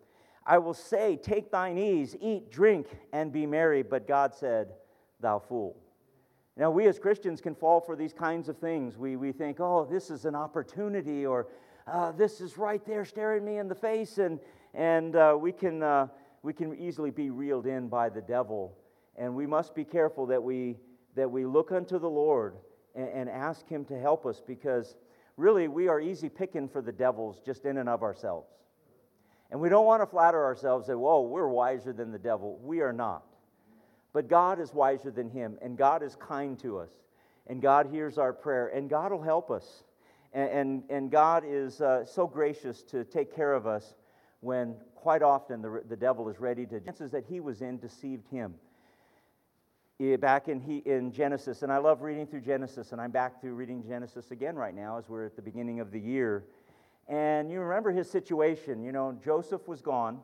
I will say, take thine ease, eat, drink, and be merry. But God said, thou fool. Now, we as Christians can fall for these kinds of things. We, we think, oh, this is an opportunity, or uh, this is right there staring me in the face, and, and uh, we, can, uh, we can easily be reeled in by the devil. And we must be careful that we, that we look unto the Lord and, and ask Him to help us, because really we are easy picking for the devils just in and of ourselves. And we don't want to flatter ourselves that, whoa, we're wiser than the devil. We are not. But God is wiser than him, and God is kind to us, and God hears our prayer, and God will help us. And, and, and God is uh, so gracious to take care of us when quite often the, the devil is ready to... chances that he was in deceived him. Back in, he, in Genesis, and I love reading through Genesis, and I'm back through reading Genesis again right now as we're at the beginning of the year. And you remember his situation. You know, Joseph was gone,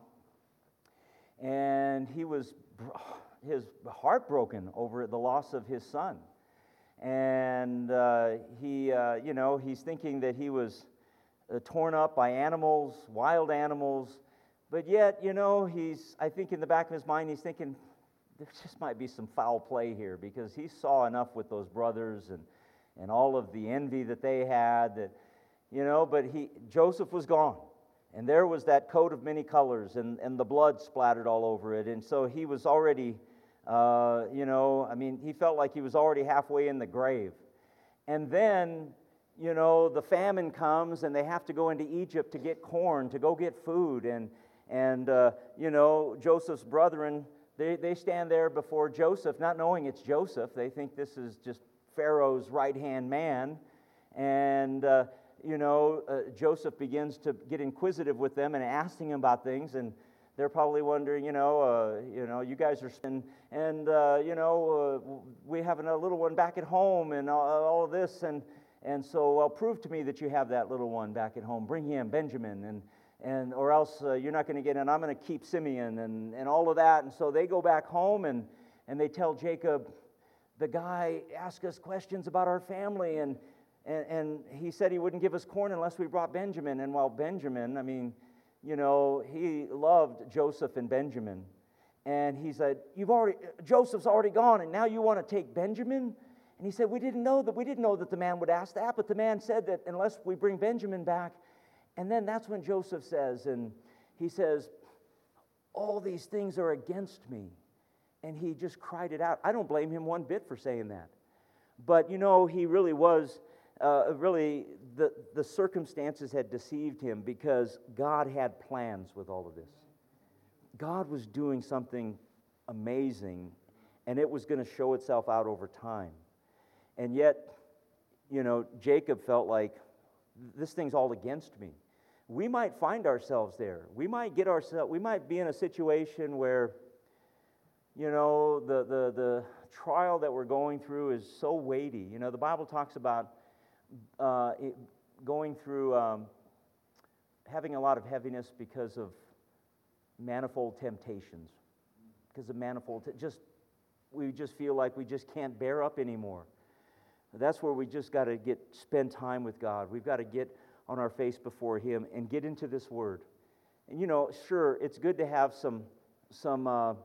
and he was... his heart broken over the loss of his son. And uh, he, uh, you know, he's thinking that he was uh, torn up by animals, wild animals, but yet, you know, he's, I think in the back of his mind, he's thinking, there just might be some foul play here, because he saw enough with those brothers and, and all of the envy that they had, that, you know, but he, Joseph was gone. And there was that coat of many colors, and, and the blood splattered all over it. And so he was already... Uh, you know, I mean, he felt like he was already halfway in the grave. And then, you know, the famine comes, and they have to go into Egypt to get corn, to go get food. And, and uh, you know, Joseph's brethren, they, they stand there before Joseph, not knowing it's Joseph. They think this is just Pharaoh's right-hand man. And, uh, you know, uh, Joseph begins to get inquisitive with them and asking them about things, and they're probably wondering, you know, uh, you know, you guys are, and, and uh, you know, uh, we have a little one back at home, and all, all of this, and and so, well, prove to me that you have that little one back at home. Bring him, Benjamin, and and or else uh, you're not going to get in. I'm going to keep Simeon, and and all of that. And so they go back home, and and they tell Jacob, the guy asked us questions about our family, and and and he said he wouldn't give us corn unless we brought Benjamin. And while Benjamin, I mean, you know, he loved Joseph and Benjamin. And he said, You've already, Joseph's already gone, and now you want to take Benjamin? And he said, we didn't know that, we didn't know that the man would ask that, but the man said that unless we bring Benjamin back. And then that's when Joseph says, and he says, all these things are against me. And he just cried it out. I don't blame him one bit for saying that. But, you know, he really was... Uh, really, the, the circumstances had deceived him, because God had plans with all of this. God was doing something amazing, and it was going to show itself out over time. And yet, you know, Jacob felt like, this thing's all against me. We might find ourselves there. We might get ourselves, we might be in a situation where, you know, the, the, the trial that we're going through is so weighty. You know, the Bible talks about Uh, it, going through um, having a lot of heaviness because of manifold temptations, because of manifold, t- just we just feel like we just can't bear up anymore. That's where we just got to get spend time with God. We've got to get on our face before Him and get into this Word. And you know, sure, it's good to have some some uh,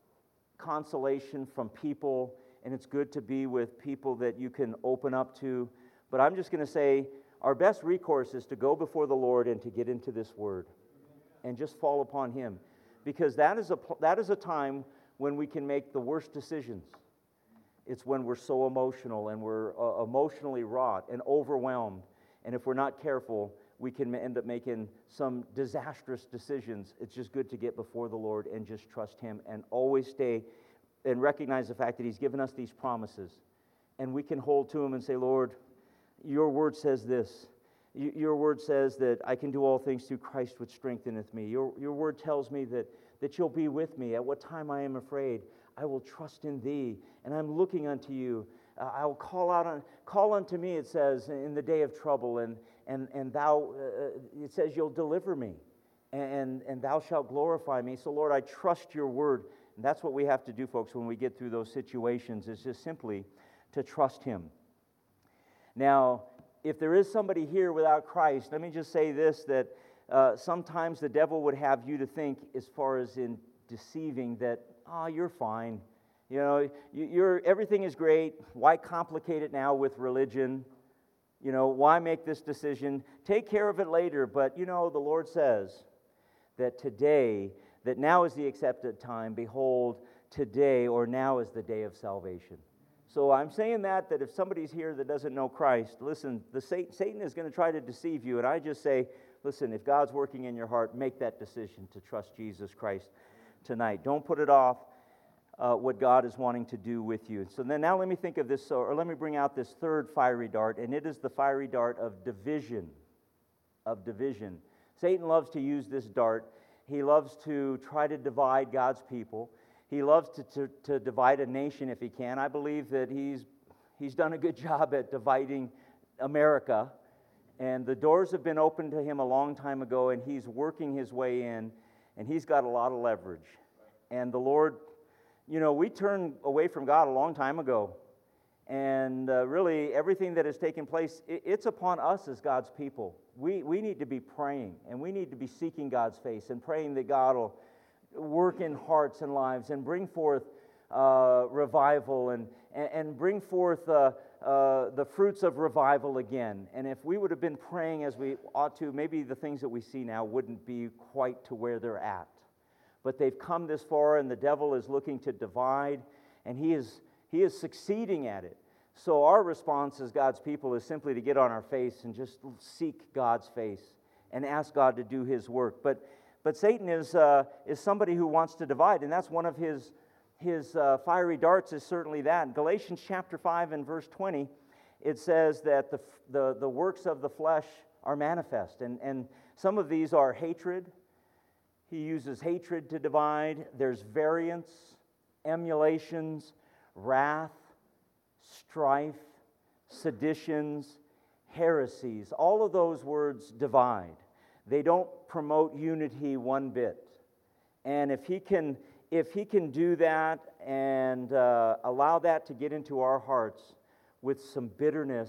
consolation from people, and it's good to be with people that you can open up to. But I'm just going to say, our best recourse is to go before the Lord and to get into this Word and just fall upon Him. Because that is a, that is a time when we can make the worst decisions. It's when we're so emotional and we're uh, emotionally wrought and overwhelmed. And if we're not careful, we can end up making some disastrous decisions. It's just good to get before the Lord and just trust Him and always stay and recognize the fact that He's given us these promises. And we can hold to Him and say, Lord, Your word says this. Your word says that I can do all things through Christ which strengtheneth me. Your, your word tells me that, that You'll be with me. At what time I am afraid, I will trust in Thee, and I'm looking unto You. Uh, I will call out on, call unto me, it says, in the day of trouble, and and and Thou, uh, it says, You'll deliver me, and and Thou shalt glorify me. So Lord, I trust Your word, and that's what we have to do, folks, when we get through those situations, is just simply to trust Him. Now, if there is somebody here without Christ, let me just say this, that uh, sometimes the devil would have you to think, as far as in deceiving, that, oh, you're fine. You know, you, you're, everything is great. Why complicate it now with religion? You know, why make this decision? Take care of it later. But, you know, the Lord says that today, that now is the accepted time. Behold, today or now is the day of salvation. So I'm saying that, that if somebody's here that doesn't know Christ, listen, the Satan, Satan is going to try to deceive you. And I just say, listen, if God's working in your heart, make that decision to trust Jesus Christ tonight. Don't put it off. Uh, what God is wanting to do with you. So then now let me think of this, or let me bring out this third fiery dart, and it is the fiery dart of division. Of division. Satan loves to use this dart. He loves to try to divide God's people. He loves to, to, to divide a nation if he can. I believe that he's, he's done a good job at dividing America, and the doors have been opened to him a long time ago, and he's working his way in, and he's got a lot of leverage. And the Lord... You know, we turned away from God a long time ago, and uh, really everything that has taken place, it, it's upon us as God's people. We, we need to be praying, and we need to be seeking God's face and praying that God will work in hearts and lives and bring forth uh, revival and, and, and bring forth uh, uh, the fruits of revival again. And if we would have been praying as we ought to, maybe the things that we see now wouldn't be quite to where they're at. But they've come this far, and the devil is looking to divide, and he is he is succeeding at it. So our response as God's people is simply to get on our face and just seek God's face and ask God to do His work. But but Satan is uh, is somebody who wants to divide, and that's one of his his uh, fiery darts. Is certainly that. In Galatians chapter five and verse twenty, it says that the the the works of the flesh are manifest, and and some of these are hatred. He uses hatred to divide. There's variance, emulations, wrath, strife, seditions, heresies. All of those words divide. They don't promote unity one bit. And if he can, if he can do that and uh, allow that to get into our hearts with some bitterness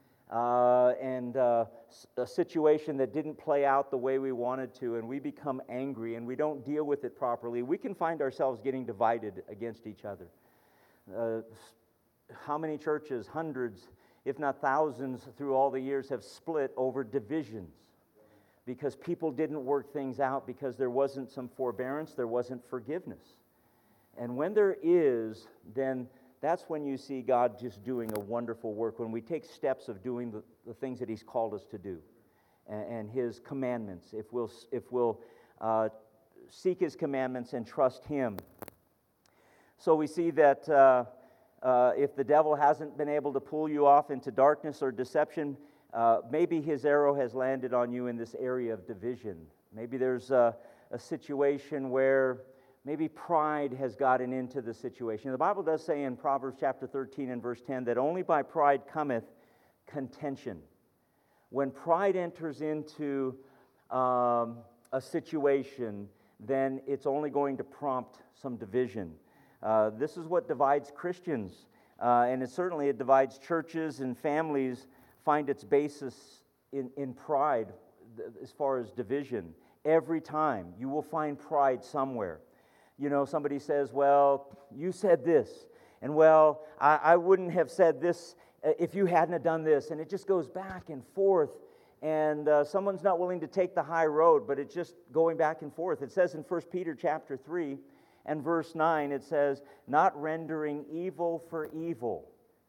uh, and uh, a situation that didn't play out the way we wanted to, and we become angry and we don't deal with it properly, we can find ourselves getting divided against each other. Uh, how many churches, hundreds, if not thousands, through all the years have split over divisions because people didn't work things out, because there wasn't some forbearance, there wasn't forgiveness. And when there is, then that's when you see God just doing a wonderful work, when we take steps of doing the, the things that He's called us to do, and, and His commandments, if we'll, if we'll uh, seek His commandments and trust Him. So we see that uh, uh, if the devil hasn't been able to pull you off into darkness or deception, uh, maybe his arrow has landed on you in this area of division. Maybe there's a, a situation where maybe pride has gotten into the situation. The Bible does say in Proverbs chapter thirteen and verse ten that only by pride cometh contention. When pride enters into um, a situation, then it's only going to prompt some division. Uh, this is what divides Christians, uh, and it certainly it divides churches and families. Find its basis in, in pride as far as division. Every time you will find pride somewhere. You know, somebody says, well, you said this, and well, I, I wouldn't have said this if you hadn't have done this, and it just goes back and forth, and uh, someone's not willing to take the high road, but it's just going back and forth. It says in First Peter chapter three and verse nine, it says, not rendering evil for evil,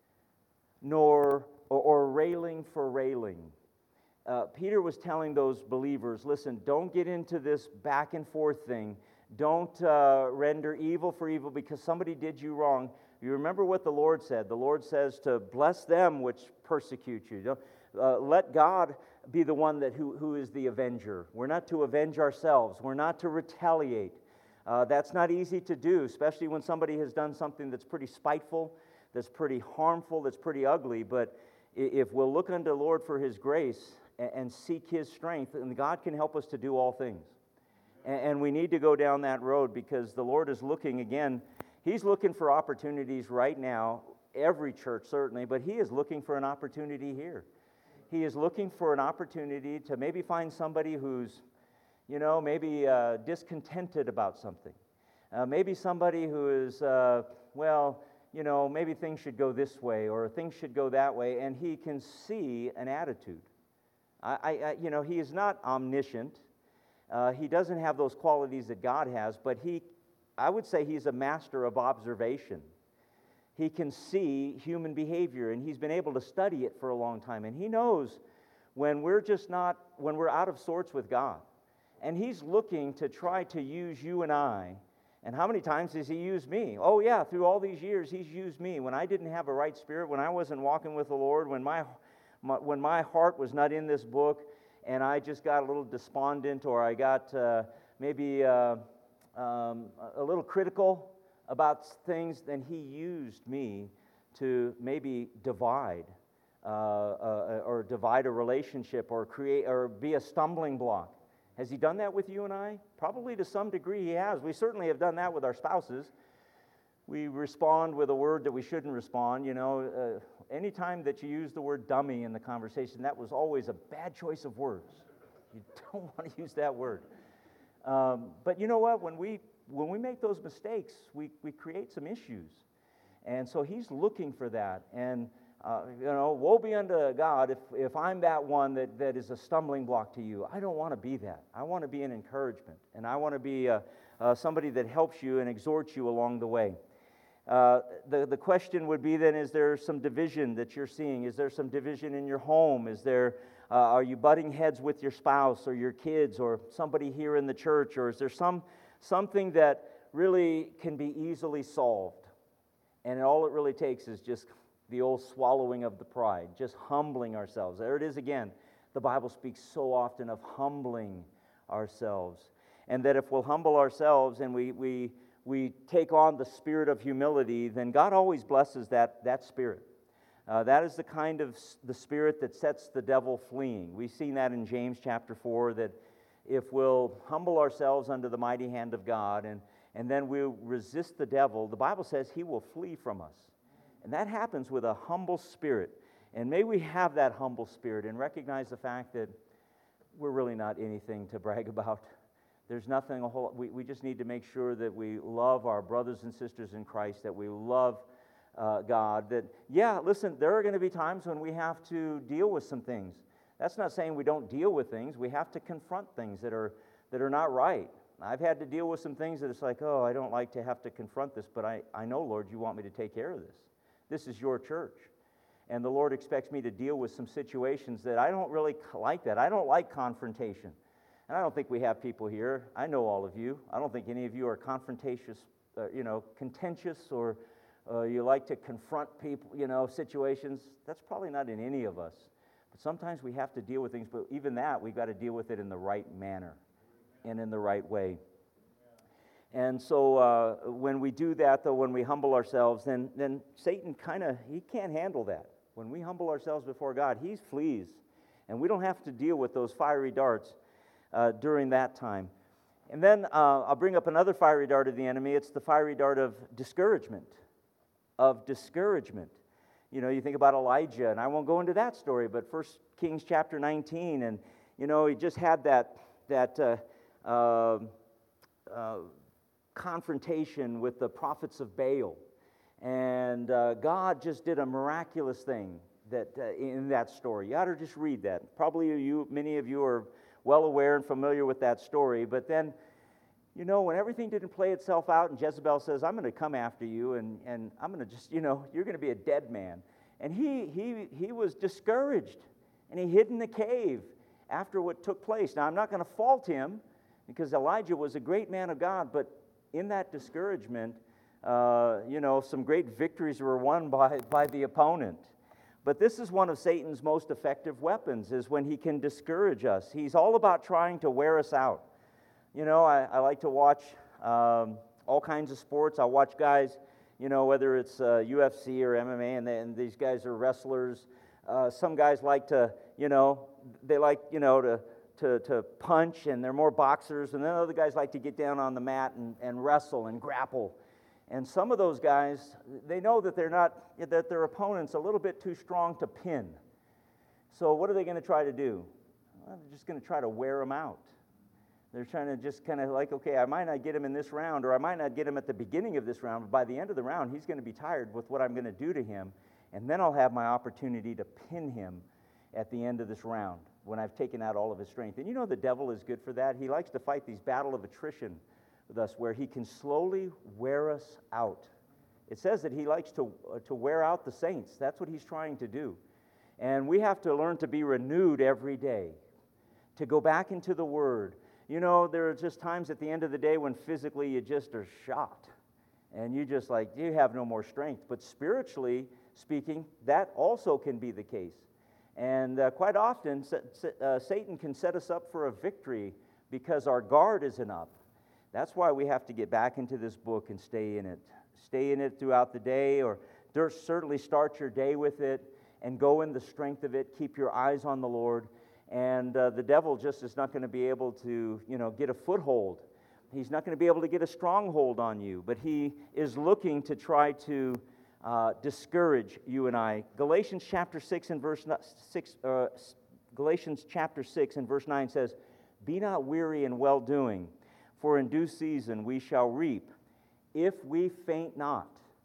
nor or, or railing for railing. Uh, Peter was telling those believers, listen, don't get into this back and forth thing. Don't uh, render evil for evil because somebody did you wrong. You remember what the Lord said. The Lord says to bless them which persecute you. Don't, uh, let God be the one that who, who is the avenger. We're not to avenge ourselves. We're not to retaliate. Uh, that's not easy to do, especially when somebody has done something that's pretty spiteful, that's pretty harmful, that's pretty ugly. But if we'll look unto the Lord for His grace and, and seek His strength, and God can help us to do all things. And we need to go down that road because the Lord is looking again. He's looking for opportunities right now, every church certainly, but He is looking for an opportunity here. He is looking for an opportunity to maybe find somebody who's, you know, maybe uh, discontented about something. Uh, maybe somebody who is, uh, well, you know, maybe things should go this way or things should go that way, and he can see an attitude. I, I you know, he is not omniscient. Uh, he doesn't have those qualities that God has, but he, I would say he's a master of observation. He can see human behavior, and he's been able to study it for a long time. And he knows when we're just not, when we're out of sorts with God. And he's looking to try to use you and I. And how many times has he used me? Oh yeah, through all these years, he's used me. When I didn't have a right spirit, when I wasn't walking with the Lord, when my, my when my heart was not in this book, and I just got a little despondent, or I got uh, maybe uh, um, a little critical about things, then he used me to maybe divide, uh, uh, or divide a relationship, or create, or be a stumbling block. Has he done that with you and I? Probably to some degree he has. We certainly have done that with our spouses. We respond with a word that we shouldn't respond. You know, uh, anytime that you use the word dummy in the conversation, that was always a bad choice of words. You don't want to use that word. Um, but you know what? When we when we make those mistakes, we, we create some issues. And so he's looking for that. And, uh, you know, woe be unto God if, if I'm that one that, that is a stumbling block to you. I don't want to be that. I want to be an encouragement. And I want to be uh, uh, somebody that helps you and exhorts you along the way. Uh, the, the question would be then, is there some division that you're seeing? Is there some division in your home? Is there, uh, are you butting heads with your spouse or your kids or somebody here in the church? Or is there some something that really can be easily solved? And all it really takes is just the old swallowing of the pride, just humbling ourselves. There it is again. The Bible speaks so often of humbling ourselves. And that if we'll humble ourselves and we we we take on the spirit of humility, then God always blesses that, that spirit. Uh, that is the kind of the spirit that sets the devil fleeing. We've seen that in James chapter four, that if we'll humble ourselves under the mighty hand of God and, and then we'll resist the devil, the Bible says he will flee from us. And that happens with a humble spirit. And may we have that humble spirit and recognize the fact that we're really not anything to brag about. There's nothing a whole, we, we just need to make sure that we love our brothers and sisters in Christ, that we love uh, God, that, yeah, listen, there are going to be times when we have to deal with some things. That's not saying we don't deal with things. We have to confront things that are that are not right. I've had to deal with some things that it's like, oh, I don't like to have to confront this, but I, I know, Lord, you want me to take care of this. This is your church. And the Lord expects me to deal with some situations that I don't really like that. I don't like confrontation. And I don't think we have people here, I know all of you, I don't think any of you are confrontatious, uh, you know, contentious, or uh, you like to confront people, you know, situations. That's probably not in any of us. But sometimes we have to deal with things, but even that, we've got to deal with it in the right manner and in the right way. And so uh, when we do that, though, when we humble ourselves, then, then Satan kind of, he can't handle that. When we humble ourselves before God, he flees. And we don't have to deal with those fiery darts Uh, during that time. And then uh, I'll bring up another fiery dart of the enemy. It's the fiery dart of discouragement. Of discouragement. You know, you think about Elijah, and I won't go into that story, but First Kings chapter nineteen, and, you know, he just had that, that uh, uh, uh, confrontation with the prophets of Baal. And uh, God just did a miraculous thing that uh, in that story. You ought to just read that. Probably you, many of you are well aware and familiar with that story. But then, you know, when everything didn't play itself out and Jezebel says, I'm going to come after you and, and I'm going to just, you know, you're going to be a dead man. And he, he, he was discouraged and he hid in the cave after what took place. Now, I'm not going to fault him because Elijah was a great man of God, but in that discouragement, uh, you know, some great victories were won by, by the opponent. But this is one of Satan's most effective weapons, is when he can discourage us. He's all about trying to wear us out. You know, I, I like to watch um, all kinds of sports. I watch guys, you know, whether it's uh, U F C or M M A, and, they, and these guys are wrestlers. Uh, some guys like to, you know, they like, you know, to, to, to punch, and they're more boxers. And then other guys like to get down on the mat and, and wrestle and grapple. And some of those guys, they know that they're not, that their opponent's a little bit too strong to pin. So what are they going to try to do? Well, they're just going to try to wear him out. They're trying to just kind of like, okay, I might not get him in this round, or I might not get him at the beginning of this round, but by the end of the round, he's going to be tired with what I'm going to do to him, and then I'll have my opportunity to pin him at the end of this round when I've taken out all of his strength. And you know the devil is good for that. He likes to fight these battle of attrition with us where he can slowly wear us out. It says that he likes to, uh, to wear out the saints. That's what he's trying to do. And we have to learn to be renewed every day, to go back into the Word. You know, there are just times at the end of the day when physically you just are shot. And you just like, you have no more strength. But spiritually speaking, that also can be the case. And uh, quite often, uh, Satan can set us up for a victory because our guard isn't up. That's why we have to get back into this book and stay in it. Stay in it throughout the day, or certainly start your day with it and go in the strength of it. Keep your eyes on the Lord. And uh, the devil just is not going to be able to, you know, get a foothold. He's not going to be able to get a stronghold on you, but he is looking to try to uh, discourage you and I. Galatians chapter six and verse six. Uh, Galatians chapter six and verse nine says, "Be not weary in well doing, for in due season we shall reap, if we faint not."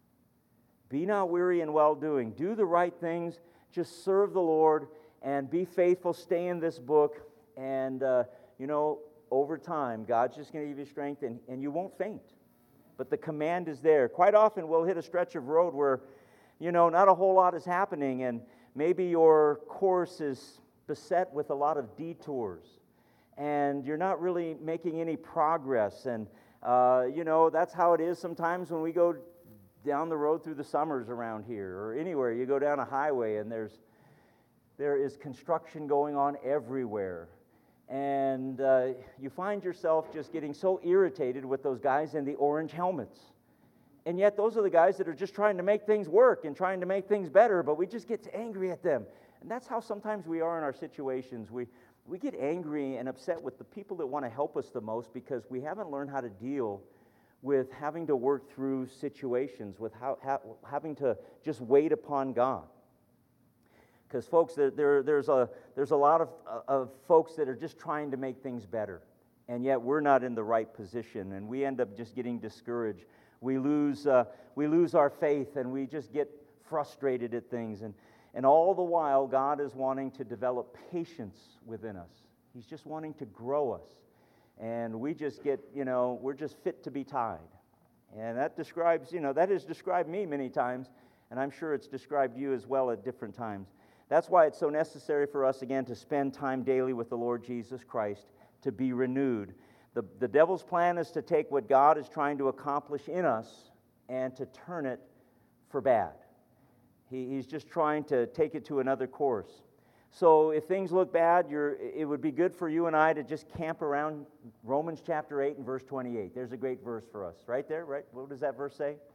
Be not weary in well doing. Do the right things. Just serve the Lord. And be faithful, stay in this book, and, uh, you know, over time, God's just going to give you strength, and, and you won't faint. But the command is there. Quite often, we'll hit a stretch of road where, you know, not a whole lot is happening, and maybe your course is beset with a lot of detours, and you're not really making any progress. And, uh, you know, that's how it is sometimes when we go down the road through the summers around here, or anywhere. You go down a highway, and there's There is construction going on everywhere. And uh, you find yourself just getting so irritated with those guys in the orange helmets. And yet those are the guys that are just trying to make things work and trying to make things better, but we just get angry at them. And that's how sometimes we are in our situations. We, we get angry and upset with the people that want to help us the most because we haven't learned how to deal with having to work through situations, with how, ha- having to just wait upon God. Because, folks, there, there, there's, a, there's a lot of, of folks that are just trying to make things better, and yet we're not in the right position, and we end up just getting discouraged. We lose, uh, we lose our faith, and we just get frustrated at things. And, and all the while, God is wanting to develop patience within us. He's just wanting to grow us. And we just get, you know, we're just fit to be tied. And that describes, you know, that has described me many times, and I'm sure it's described you as well at different times. That's why it's so necessary for us, again, to spend time daily with the Lord Jesus Christ, to be renewed. The, the devil's plan is to take what God is trying to accomplish in us and to turn it for bad. He, he's just trying to take it to another course. So if things look bad, you're, it would be good for you and I to just camp around Romans chapter eight and verse twenty-eight. There's a great verse for us. Right there, right? What does that verse say?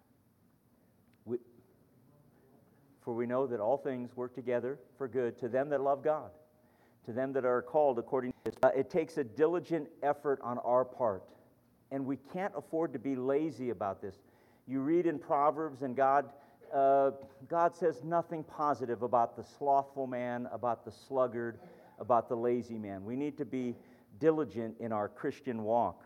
We, For we know that all things work together for good to them that love God, to them that are called according to His. Uh, it takes a diligent effort on our part, and we can't afford to be lazy about this. You read in Proverbs, and God, uh, God says nothing positive about the slothful man, about the sluggard, about the lazy man. We need to be diligent in our Christian walk.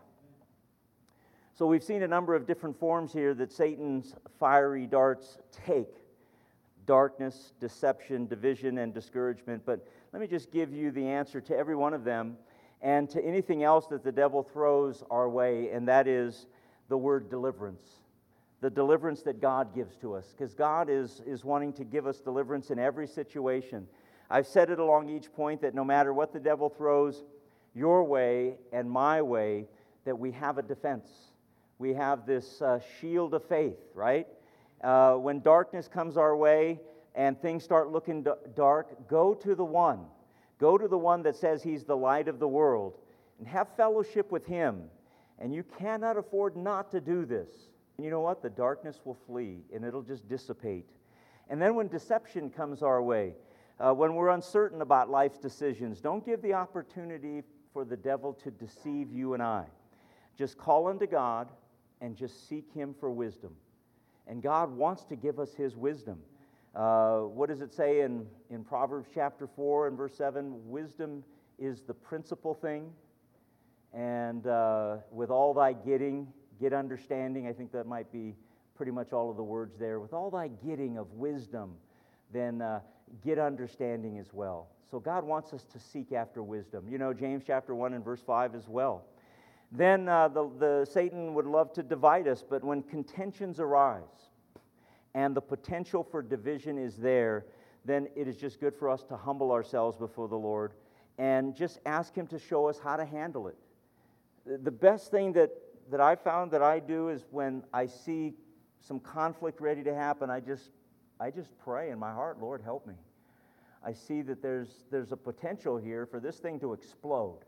So we've seen a number of different forms here that Satan's fiery darts take. Darkness, deception, division, and discouragement. But let me just give you the answer to every one of them and to anything else that the devil throws our way, and that is the word deliverance. The deliverance that God gives to us, because God is, is wanting to give us deliverance in every situation. I've said it along each point that no matter what the devil throws your way and my way, that we have a defense. We have this uh, shield of faith, right? Uh, when darkness comes our way and things start looking d- dark, go to the one. Go to the one that says He's the light of the world and have fellowship with Him. And you cannot afford not to do this. And you know what? The darkness will flee and it'll just dissipate. And then when deception comes our way, uh, when we're uncertain about life's decisions, don't give the opportunity for the devil to deceive you and I. Just call unto God and just seek Him for wisdom. And God wants to give us His wisdom. Uh, what does it say in, in Proverbs chapter four and verse seven? Wisdom is the principal thing. And uh, with all thy getting, get understanding. I think that might be pretty much all of the words there. With all thy getting of wisdom, then uh, get understanding as well. So God wants us to seek after wisdom. You know, James chapter one and verse five as well. Then uh, the, the Satan would love to divide us, but when contentions arise and the potential for division is there, then it is just good for us to humble ourselves before the Lord and just ask Him to show us how to handle it. The best thing that, that I found that I do is when I see some conflict ready to happen, I just I just pray in my heart, Lord, help me. I see that there's there's a potential here for this thing to explode.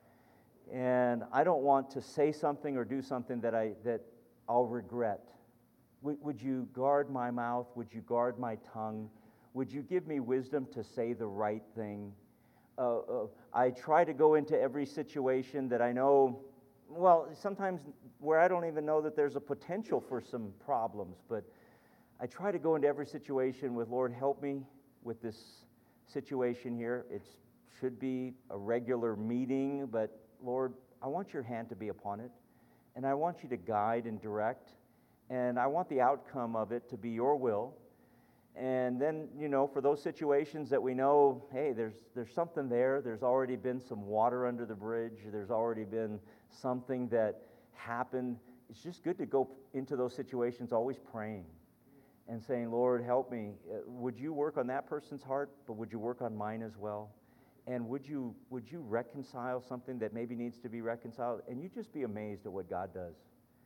And I don't want to say something or do something that I that I'll regret. Would, would you guard my mouth? Would you guard my tongue? Would you give me wisdom to say the right thing? Uh, uh, I try to go into every situation that I know, well, sometimes where I don't even know that there's a potential for some problems, but I try to go into every situation with, Lord, help me with this situation here. It should be a regular meeting, but Lord, I want your hand to be upon it, and I want you to guide and direct, and I want the outcome of it to be your will. And then, you know, for those situations that we know, hey, there's there's something there, there's already been some water under the bridge, there's already been something that happened, it's just good to go into those situations always praying and saying, Lord, help me. Uh, would you work on that person's heart, but would you work on mine as well? And would you would you reconcile something that maybe needs to be reconciled? And you just be amazed at what God does.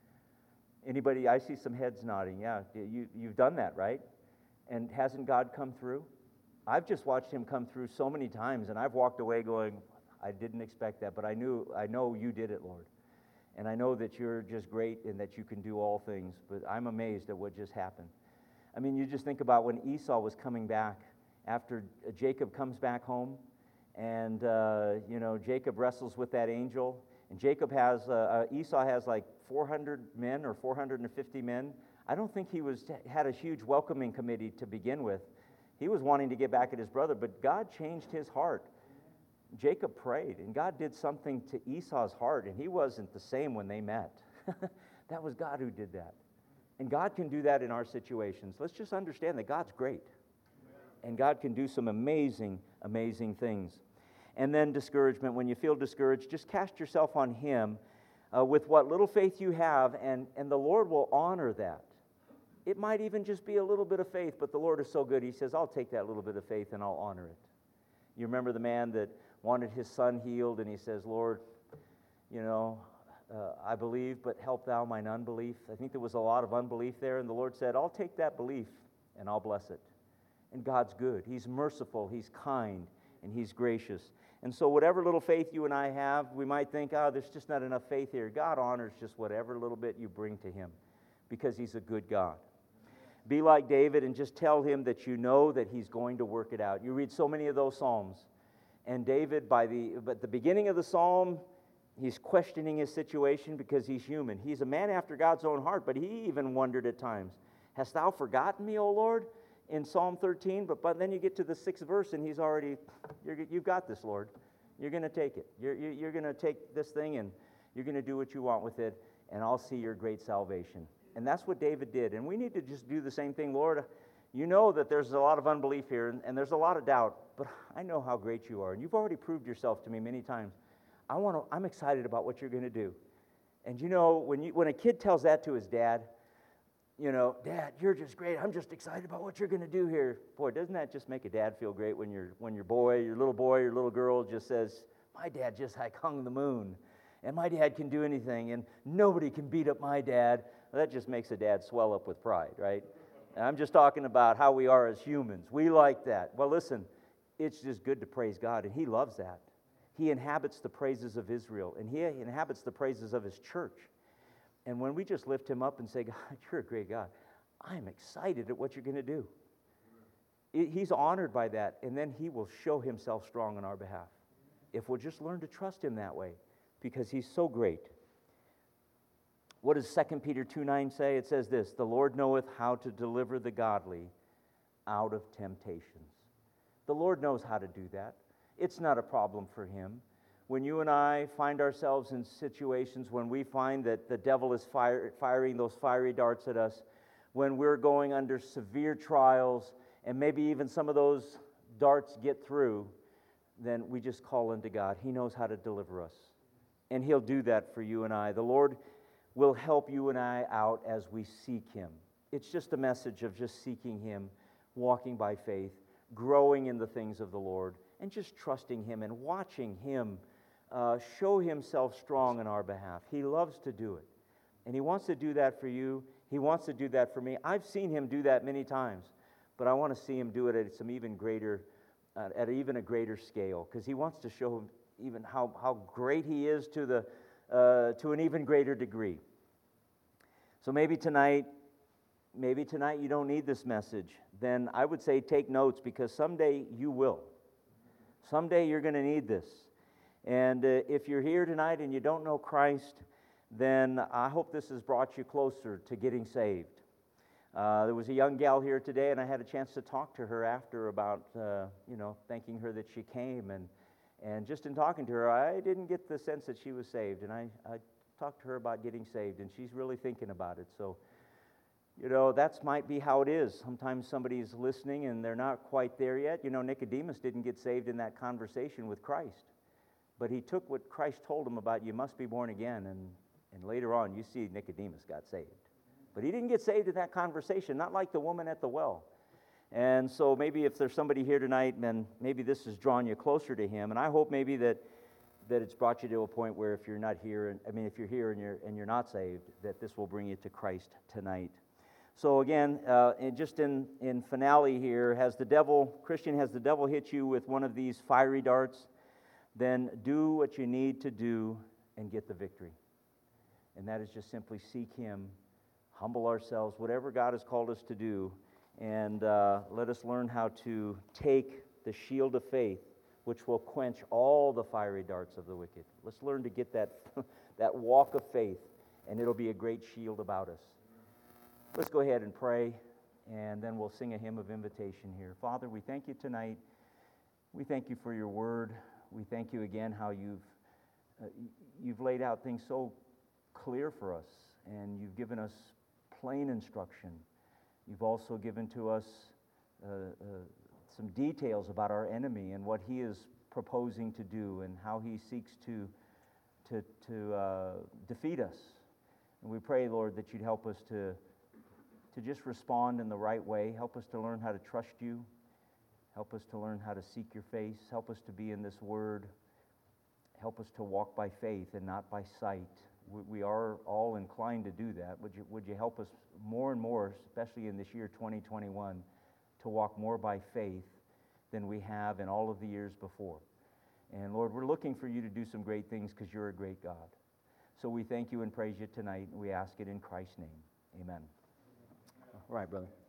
Anybody, I see some heads nodding. Yeah, you, you've done that, right? And hasn't God come through? I've just watched Him come through so many times, and I've walked away going, I didn't expect that, but I knew, I know you did it, Lord. And I know that you're just great and that you can do all things, but I'm amazed at what just happened. I mean, you just think about when Esau was coming back, after Jacob comes back home, and, uh, you know, Jacob wrestles with that angel, and Jacob has, uh, uh, Esau has like four hundred men or four hundred fifty men. I don't think he was had a huge welcoming committee to begin with. He was wanting to get back at his brother, but God changed his heart. Jacob prayed, and God did something to Esau's heart, and he wasn't the same when they met. That was God who did that. And God can do that in our situations. Let's just understand that God's great. And God can do some amazing, amazing things. And then discouragement. When you feel discouraged, just cast yourself on Him uh, with what little faith you have, and, and the Lord will honor that. It might even just be a little bit of faith, but the Lord is so good, He says, I'll take that little bit of faith and I'll honor it. You remember the man that wanted his son healed, and he says, Lord, you know, uh, I believe, but help thou mine unbelief. I think there was a lot of unbelief there, and the Lord said, I'll take that belief and I'll bless it. And God's good. He's merciful, He's kind, and He's gracious. And so whatever little faith you and I have, we might think, oh, there's just not enough faith here. God honors just whatever little bit you bring to Him because He's a good God. Be like David and just tell Him that you know that He's going to work it out. You read so many of those Psalms. And David, by the, at the beginning of the Psalm, he's questioning his situation because he's human. He's a man after God's own heart, but he even wondered at times, hast thou forgotten me, O Lord? In Psalm thirteen, but, but then you get to the sixth verse and he's already, you're, you've got this, Lord. You're going to take it. You're, you're going to take this thing and you're going to do what you want with it, and I'll see your great salvation. And that's what David did. And we need to just do the same thing. Lord, you know that there's a lot of unbelief here and, and there's a lot of doubt, but I know how great you are. And you've already proved yourself to me many times. I want to, I'm excited about what you're going to do. And you know, when you when a kid tells that to his dad, you know, Dad, you're just great. I'm just excited about what you're going to do here. Boy, doesn't that just make a dad feel great when your when your boy, your little boy, your little girl just says, my dad just like hung the moon, and my dad can do anything, and nobody can beat up my dad. Well, that just makes a dad swell up with pride, right? And I'm just talking about how we are as humans. We like that. Well, listen, it's just good to praise God, and He loves that. He inhabits the praises of Israel, and He inhabits the praises of His church. And when we just lift Him up and say, God, you're a great God, I'm excited at what you're going to do. He's honored by that, and then He will show Himself strong on our behalf. If we'll just learn to trust Him that way, because He's so great. What does Second Peter two nine say? It says this, the Lord knoweth how to deliver the godly out of temptations. The Lord knows how to do that. It's not a problem for Him. When you and I find ourselves in situations when we find that the devil is fire, firing those fiery darts at us, when we're going under severe trials, and maybe even some of those darts get through, then we just call unto God. He knows how to deliver us. And He'll do that for you and I. The Lord will help you and I out as we seek Him. It's just a message of just seeking Him, walking by faith, growing in the things of the Lord, and just trusting Him and watching Him uh, show Himself strong on our behalf. He loves to do it. And He wants to do that for you. He wants to do that for me. I've seen Him do that many times, but I want to see Him do it at some even greater, uh, at even a greater scale, because He wants to show even how, how great He is to the uh, to an even greater degree. So maybe tonight, maybe tonight you don't need this message. Then I would say take notes, because someday you will. Someday you're going to need this. And uh, if you're here tonight and you don't know Christ, then I hope this has brought you closer to getting saved. Uh, there was a young gal here today, and I had a chance to talk to her after about, uh, you know, thanking her that she came. And, and just in talking to her, I didn't get the sense that she was saved. And I, I talked to her about getting saved, and she's really thinking about it. So, you know, that might be how it is. Sometimes somebody's listening, and they're not quite there yet. You know, Nicodemus didn't get saved in that conversation with Christ. But he took what Christ told him about, you must be born again, and And later on, you see Nicodemus got saved. But he didn't get saved in that conversation, not like the woman at the well. And so maybe if there's somebody here tonight, then maybe this has drawn you closer to Him. And I hope maybe that that it's brought you to a point where if you're not here, and I mean, if you're here and you're and you're not saved, that this will bring you to Christ tonight. So again, uh, and just in, in finale here, has the devil, Christian, has the devil hit you with one of these fiery darts? Then do what you need to do and get the victory. And that is just simply seek Him, humble ourselves, whatever God has called us to do, and uh, let us learn how to take the shield of faith, which will quench all the fiery darts of the wicked. Let's learn to get that, that walk of faith, and it'll be a great shield about us. Let's go ahead and pray, and then we'll sing a hymn of invitation here. Father, we thank You tonight. We thank You for Your word. We thank You again how you've uh, you've laid out things so clear for us, and You've given us plain instruction. You've also given to us uh, uh, some details about our enemy and what he is proposing to do and how he seeks to to to uh, defeat us. And we pray, Lord, that You'd help us to to just respond in the right way. Help us to learn how to trust You. Help us to learn how to seek Your face. Help us to be in this word. Help us to walk by faith and not by sight. We are all inclined to do that. Would you, would you help us more and more, especially in this year twenty twenty-one, to walk more by faith than we have in all of the years before? And Lord, we're looking for You to do some great things because You're a great God. So we thank You and praise You tonight, and we ask it in Christ's name. Amen. All right, brother.